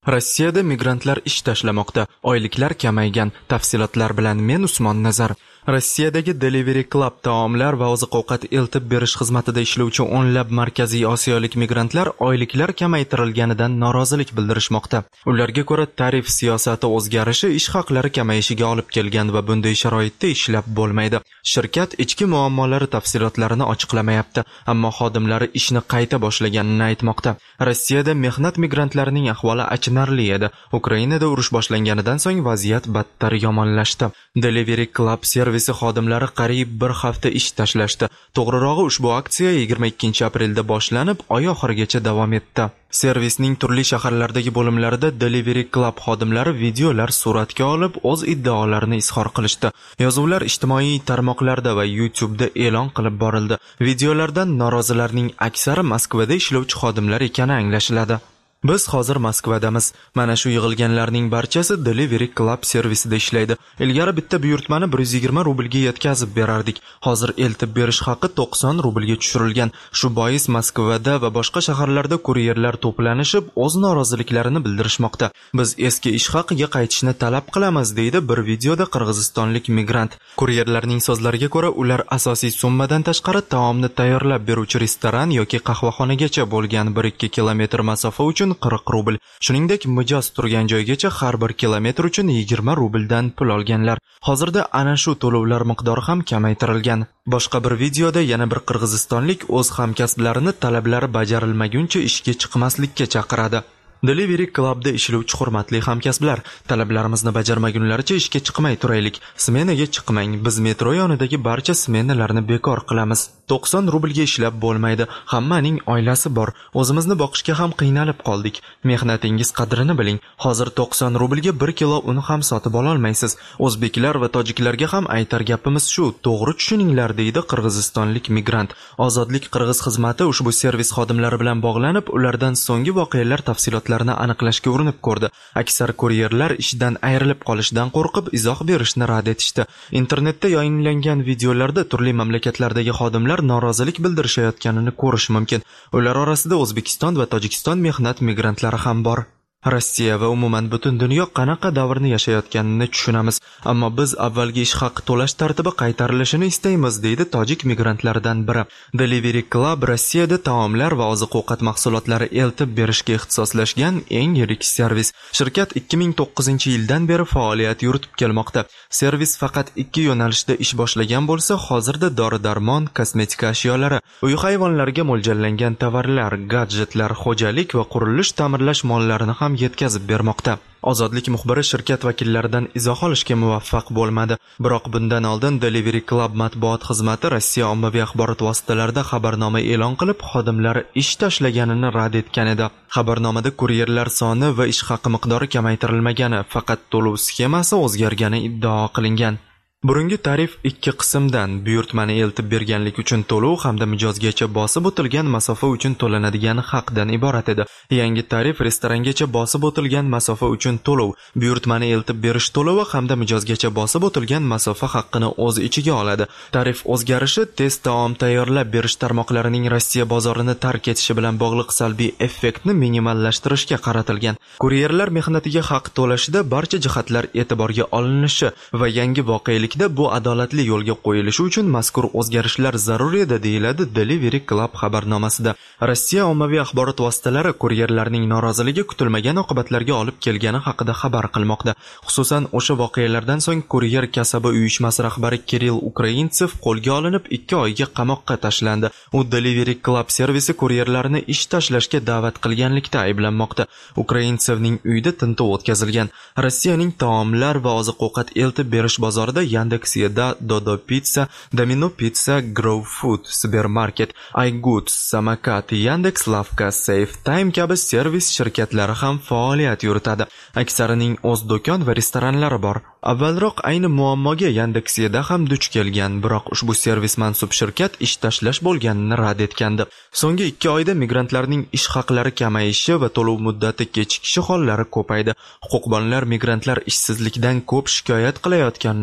Rossiyada migrantlar ish tashlamoqda, oyliklar kamaygan. Tafsilotlar bilan men Usmon Nazar. Rossiyadagi Delivery Club taomlar va oziq-ovqat eltib berish xizmatida ishlovchi o'nlab markaziy osiyolik migrantlar oyliklar kamaytirilganidan norozilik bildirishmoqda. Ularga ko'ra, tarif siyosati o'zgarishi ish haqlari kamayishiga olib kelgan va bunday sharoitda ishlab bo'lmaydi. Shirkat ichki muammolari tafsilotlarini ochiqlamayapti, ammo xodimlari ishni qayta boshlaganini aytmoqda. Rossiyada mehnat migrantlarining ahvoli achinarli edi. Ukrainada urush boshlanganidan so'ng vaziyat battar yomonlashdi. Delivery Club servisi xodimlari qariyb bir hafta ish tashlashdi. To'g'rirog'i, ushbu aksiya 22 aprelda boshlanib, oy oxirigacha davom etdi. Servisning turli shaharlardagi bo'limlarida Delivery Club xodimlari videolar suratga olib, o'z iddaolarini izhor qilishdi. Yozuvlar ijtimoiy tarmoqlarda va YouTube'da e'lon qilib borildi. Videolardan norozilarning aksari Moskvada ishlovchi xodimlar ekani anglashiladi. Biz hozir Moskvadamiz. Mana shu yig'ilganlarning barchasi Delivery Club servisida ishlaydi. Ilgari bitta buyurtmani 120 rublga yetkazib berardik. Hozir eltib berish haqi 90 rublga tushirilgan. Shu bois Moskvada va boshqa shaharlarda kuryerlar to'planishib, o'z noroziliklarini bildirishmoqda. Biz eski ish haqiga qaytishni talab qilamiz, deydi bir videoda qirg'izistonlik migrant. Kuryerlarning so'zlariga ko'ra, ular asosiy summadan tashqari taomni tayyorlab beruvchi restoran yoki qahvaxonagacha bo'lgan 1-2 kilometr masofa uchun 40 rubl. Shuningdek, mijoz turgan joygacha har bir kilometr uchun 20 rubldan pul olganlar. Hozirda ana shu to'lovlar miqdori ham kamaytirilgan. Boshqa bir videoda yana bir qirg'izistonlik o'z hamkasblarini talablari bajarilmaguncha ishga chiqmaslikka chaqiradi. Delivery Clubda ishlovchi hurmatli hamkasblar, talablarimizni bajarmagunlaricha ishga chiqmay turaylik. Smenaga chiqmang. Biz metro yonidagi barcha smenalarni bekor qilamiz. 90 rublga ishlab bo'lmaydi. Hammaning oilasi bor. O'zimizni boqishga ham qiynalib qoldik. Mehnatingiz qadrini biling. Hozir 90 rublga 1 kilo un ham sotib ola olmaysiz. O'zbeklar va tojiklarga ham aytar gapimiz shu. To'g'ri tushuninglar, deydi qirg'izistonlik migrant. Ozodlik Qirg'iz xizmati ushbu servis xodimlari bilan bog'lanib, ulardan so'nggi voqealar tafsilotlarini aniqlashga urinib ko'rdi. Aksar kuryerlar ishdan ayrilib qolishdan qo'rqib izoh berishni rad etishdi. Internetda yayinlangan videolarda turli mamlakatlardagi xodimlar norozilik bildirishayotganini ko'rish mumkin. Ular orasida O'zbekiston va Tojikiston mehnat migrantlari ham bor. Rossiya va umuman butun dunyo qanaqa davrni yashayotganini tushunamiz, ammo biz avvalgi ish haqi to'lash tartibi qaytarilishini istaymiz, deydi tojik migrantlardan biri. Delivery Club Rossiyada taomlar va oziq-ovqat mahsulotlari eltib berishga ixtisoslashgan eng yirik servis. Shirkat 2009-yildan beri faoliyat yuritib kelmoqda. Servis faqat 2 yo'nalishda ish boshlagan bo'lsa, hozirda dori-darmon, kosmetika ashyolari, uy hayvonlariga mo'ljallangan tovarlar, gadjetlar, xo'jalik va qurilish ta'mirlash mollarini ham yetkazib bermoqda. Ozodlik muxbiri shirkat vakillaridan izoh olishga muvaffaq bo'lmadi. Biroq bundan oldin Delivery Club matbuot xizmati Rossiya ommaviy axborot vositalarida xabarnoma e'lon qilib, xodimlari ish tashlaganini rad etgan edi. Xabarnomada kuryerlar soni va ish haqi miqdori kamaytirilmagani, faqat to'lov sxemasi o'zgargani iddao qilingan. Burungi tarif 2 qismdan buyurtmani eltib berganlik uchun to'lov hamda mijozgacha bosib o'tilgan masofa uchun to'lanadigan haqdan iborat edi. Yangi tarif restorangacha bosib o'tilgan masofa uchun to'lov, buyurtmani eltib berish to'lovi hamda mijozgacha bosib o'tilgan masofa haqqini o'z ichiga oladi. Tarif o'zgarishi tez taom tayyorlab berish tarmoqlarining Rossiya bozorini tark etishi bilan bog'liq salbiy effektni minimallashtirishga qaratilgan. Kuryerlar mehnatiga haq to'lashida barcha jihatlar e'tiborga olinishi va yangi voqelik bu adolatli yo'lga qo'yilishi uchun mazkur o'zgarishlar zarur edi, deyiladi Delivery Club xabarnomasida. Rossiya ommaviy axborot vositalari kuryerlarning noroziligi kutilmagan oqibatlarga olib kelgani haqida xabar qilmoqda. Xususan, o'sha voqealardan so'ng kuryer kasaba uyushmasi rahbari Kirill Ukraintsev qo'lga olinib 2 oyga qamoqqa tashlandi. U Delivery Club servisi kuryerlarni ish tashlashga da'vat qilganlikda ayblanmoqda. Ukraintsevning uyida tintuv o'tkazilgan. Rossiyaning taomlar va oziq-ovqat eltib berish bozorida Yandex.Eda, Dodo Pizza, Domino Pizza, Grow Food, Supermarket, iGoods, Samokat, Yandex Lavka, Safe Time kabi servis shirkatlari ham faoliyat yuritadi. Aksarining o'z do'kon va restoranlari bor. Avvalroq ayni muammoga Yandex.Eda ham duch kelgan, biroq ushbu servis mansub shirkat ish tashlash bo'lganini rad etgandi. So'nggi 2 oyda migrantlarning ish haqlari kamayishi va to'lov muddati kechikishi hollari ko'paydi. Huquqbonlar migrantlar ishsizlikdan ko'p shikoyat qilayotganini aytishmoqda.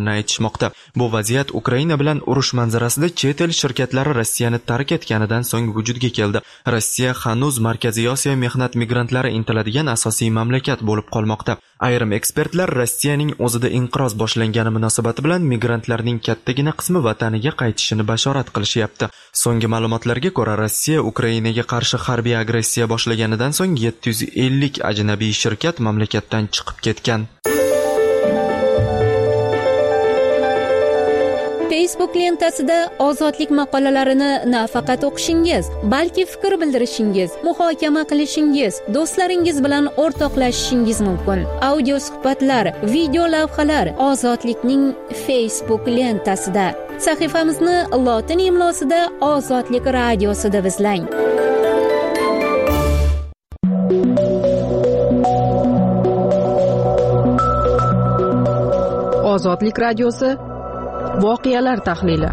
qilishmoqda. Bu vaziyat Ukraina bilan urush manzarasida chet el shirkatlari Rossiyani tark etganidan so'ng vujudga keldi. Rossiya hanuz Markaziy Osiyo mehnat migrantlari intiladigan asosiy mamlakat bo'lib qolmoqda. Ayrim ekspertlar Rossiyaning o'zida inqiroz boshlangani munosabati bilan migrantlarning kattagina qismi vataniga qaytishini bashorat qilishyapti. So'nggi ma'lumotlarga ko'ra, Rossiya Ukrainaga qarshi harbiy agressiya boshlaganidan so'ng 750 ajnabiy shirkat mamlakatdan chiqib ketgan. Facebook lentasida ozodlik maqolalarini nafaqat o'qishingiz, balki fikr bildirishingiz, muhokama qilishingiz, do'stlaringiz bilan o'rtoqlashishingiz mumkin. Audio suhbatlar, video lavhalar Ozodlikning Facebook lentasida. Sahifamizni lotin imlosida Ozodlik radiosida izlang. Ozodlik radiosi voqealar tahlili.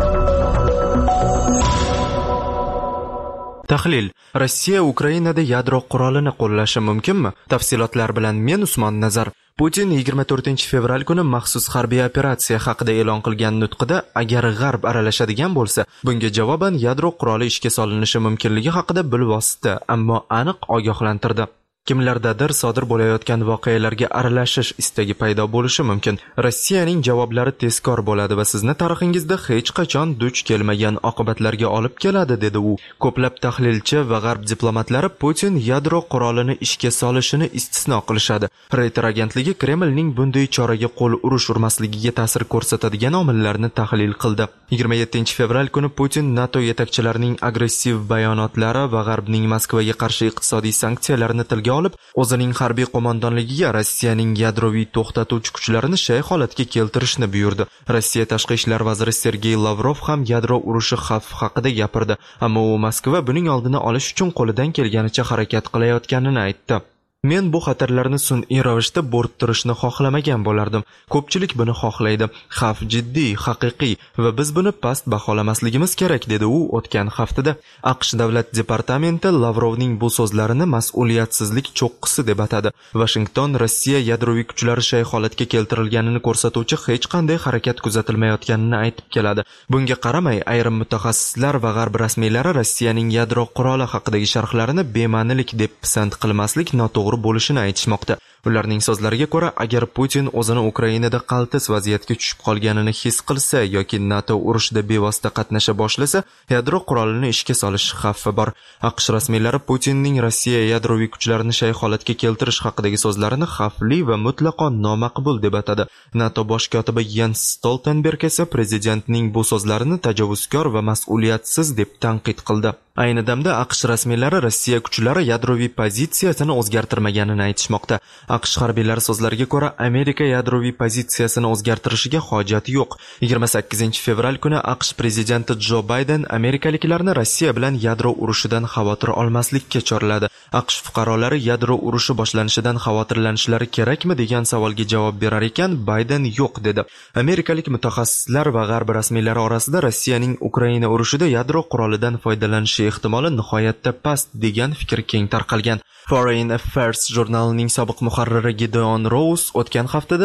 Tahlil: Rossiya Ukrainada yadro qurolini qo'llashi mumkinmi? Tafsilotlar bilan men Usmon Nazar. Putin 24-fevral kuni maxsus harbiy operatsiya haqida e'lon qilgan nutqida agar G'arb aralashadigan bo'lsa, bunga javoban yadro quroli ishga solinishi mumkinligi haqida bilvosita, ammo aniq ogohlantirdi. Kimlardadir sodir bo'layotgan voqealarga aralashish istagi paydo bo'lishi mumkin. Rossiyaning javoblari tezkor bo'ladi va sizni tarixingizda hech qachon duch kelmagan oqibatlarga olib keladi, dedi u. Ko'plab tahlilchi va G'arb diplomatlari Putin yadro qurolini ishga solishini istisno qilishadi. Reuters agentligi Kremlning bunday choraga qo'l urmasligiga ta'sir ko'rsatadigan omillarni tahlil qildi. 27-fevral kuni Putin NATO yetakchilarining agressiv bayonotlari va G'arbning Moskvaga qarshi iqtisodiy sanksiyalarni tilga olib, o'zining harbiy qo'mondonligiga Rossiyaning yadroviy to'xtatuvchi kuchlarini shay holatga keltirishni buyurdi. Rossiya tashqi ishlar vaziri Sergey Lavrov ham yadro urushi xavfi haqida gapirdi, ammo u Moskva buning oldini olish uchun qo'lidan kelganicha harakat qilayotganini aytdi. Men bu xatarlarni sun'iy ravishda bo'rttirishni xohlamagan bo'lardim. Ko'pchilik buni xohlaydi. Xavf jiddiy, haqiqiy va biz buni past baholamasligimiz kerak, dedi u o'tgan haftada. AQSh davlat departamenti Lavrovning bu so'zlarini mas'uliyatsizlik cho'qqisi deb atadi. Washington Rossiya yadroviy kuchlari shay holatga keltirilganini ko'rsatuvchi hech qanday harakat kuzatilmayotganini aytib keladi. Bunga qaramay, ayrim mutaxassislar va G'arb rasmiylari Rossiyaning yadro quroli haqidagi sharhlarini bema'nilik deb pisand qilmaslik noto'g'ri bo'lishini aytishmoqda. Ularning so'zlariga ko'ra, agar Putin o'zini Ukrainada qaltis vaziyatga tushib qolganini his qilsa yoki NATO urushida bevosita qatnasha boshlasa, yadro qurolini ishga solish xavfi bor. AQSh rasmiylari Putinning Rossiya yadroviy kuchlarini shay holatga keltirish haqidagi so'zlarini xavfli va mutlaqo nomaqbul deb atadi. NATO bosh kotibi Jens Stoltenberg esa prezidentning bu so'zlarini tajovuzkor va mas'uliyatsiz deb tanqid qildi. Ayni damda AQSh rasmiylari Rossiya kuchlari yadroviy pozitsiyasini o'zgartirmaganini aytishmoqda. AQSh harbiylari so'zlariga ko'ra, Amerika yadroviy pozitsiyasini o'zgartirishiga hojat yo'q. 28-fevral kuni AQSh prezidenti Jo Bayden amerikaliklarni Rossiya bilan yadro urushidan xavotir olmaslikka chorladi. AQSh fuqarolari yadro urushi boshlanishidan xavotirlanishlari kerakmi degan savolga javob berar ekan, Bayden yo'q dedi. Amerikalik mutaxassislar va G'arb rasmiylari orasida Rossiyaning Ukraina urushida yadro qurolidan foydalanishi ehtimoli nihoyatda past degan fikr keng tarqalgan. Foreign Affairs jurnalining sobiq muharriri Gideon Rose o'tgan haftada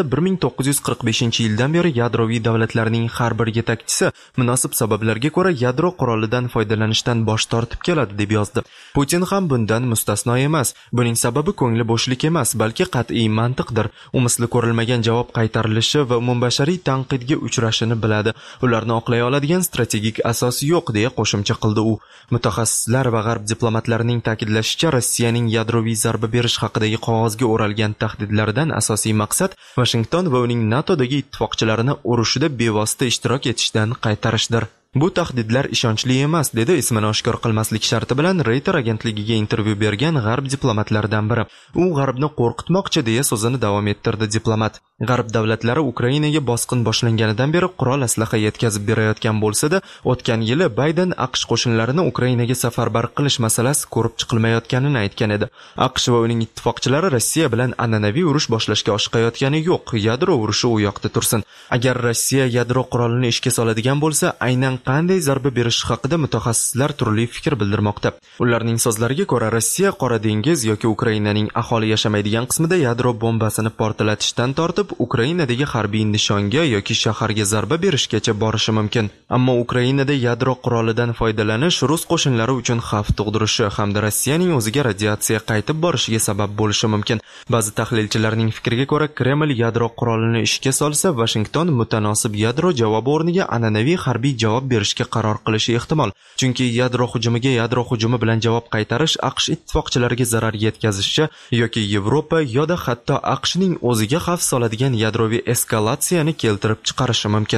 1945-yildan beri yadroviy davlatlarning har bir yetakchisi munosib sabablarga ko'ra yadro qurolidan foydalanishdan bosh tortib keladi deb yozdi. Putin ham bundan mustasno emas. Buning sababi ko'ngli bo'shlik emas, balki qat'iy mantiqdir. U misli ko'rilmagan javob qaytarilishi va umumbashariy tanqidga uchrashini biladi. Ularni oqlay oladigan strategik asos yo'q, deya qo'shimcha qildi u. Mutaxassislar va G'arb diplomatlarining ta'kidlashicha, Rossiyaning yadroviy zarba berish haqidagi qog'ozga o'ralgan tahdidlaridan asosiy maqsad Washington va uning NATOdagi ittifoqchilarini urushida bevosita ishtirok etishdan qaytarishdir. Bu tahdidlar ishonchli emas, dedi ismini oshkor qilmaslik sharti bilan Reuters agentligiga intervyu bergan G'arb diplomatlaridan biri. U G'arbni qo'rqitmoqchi, deya so'zini davom ettirdi diplomat. G'arb davlatlari Ukrainaga bosqin boshlanganidan beri qurol aslaha yetkazib berayotgan bo'lsa-da, o'tgan yili Bayden AQSh qo'shinlarini Ukrainaga safarbar qilish masalasi ko'rib chiqilmayotganini aytgan edi. AQSh va uning ittifoqchilari Rossiya bilan an'anaviy urush boshlashga oshiqayotgani yo'q, yadro urushi u yoqda tursin. Agar Rossiya yadro qurolini ishga soladigan bo'lsa, aynan qanday zarba berishi haqida mutaxassislar turli fikr bildirmoqda. Ularning so'zlariga ko'ra, Rossiya Qora dengiz yoki Ukrainaning aholi yashamaydigan qismida yadro bombasini portlatishdan tortib, Ukrainadagi harbiy nishonga yoki shaharga zarba berishgacha borishi mumkin. Ammo Ukrainada yadro qurolidan foydalanish rus qo'shinlari uchun xavf tug'dirishi hamda Rossiyaning o'ziga radiatsiya qaytib borishiga sabab bo'lishi mumkin. Ba'zi tahlilchilarning fikriga ko'ra, Kreml yadro qurolini ishga solsa, Washington mutanosib yadro javobi o'rniga an'anaviy harbiy javob berishga qaror qilishi ehtimol. Chunki yadro hujumiga yadro hujumi bilan javob qaytarish AQSh ittifoqchilariga zarar yetkazishi yoki Yevropa yoda hatto AQShning o'ziga xavf soladigan yadroviy eskalatsiyani keltirib chiqarishi mumkin.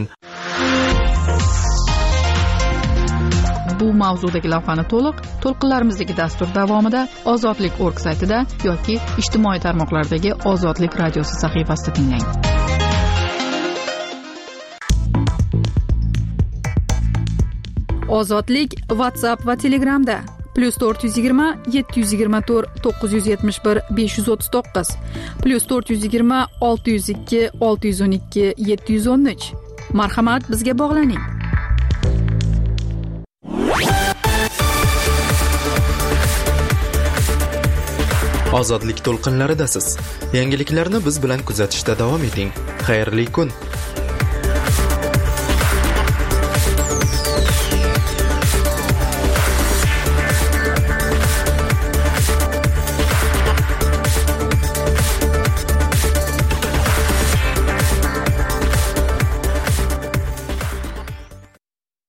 Bu mavzudagi lavhani to'lqinlarimizdagi dastur davomida ozodlik.org saytida yoki ijtimoiy tarmoqlardagi Ozodlik radiosi sahifasida tinglang. Ozodlik WhatsApp va Telegramda +420 724 971 539 +420 602 612 713. Marhamat, bizga bog'laning. Ozodlik to'lqinlaridasiz. Yangiliklarni biz bilan kuzatishda davom eting. Xayrli kun.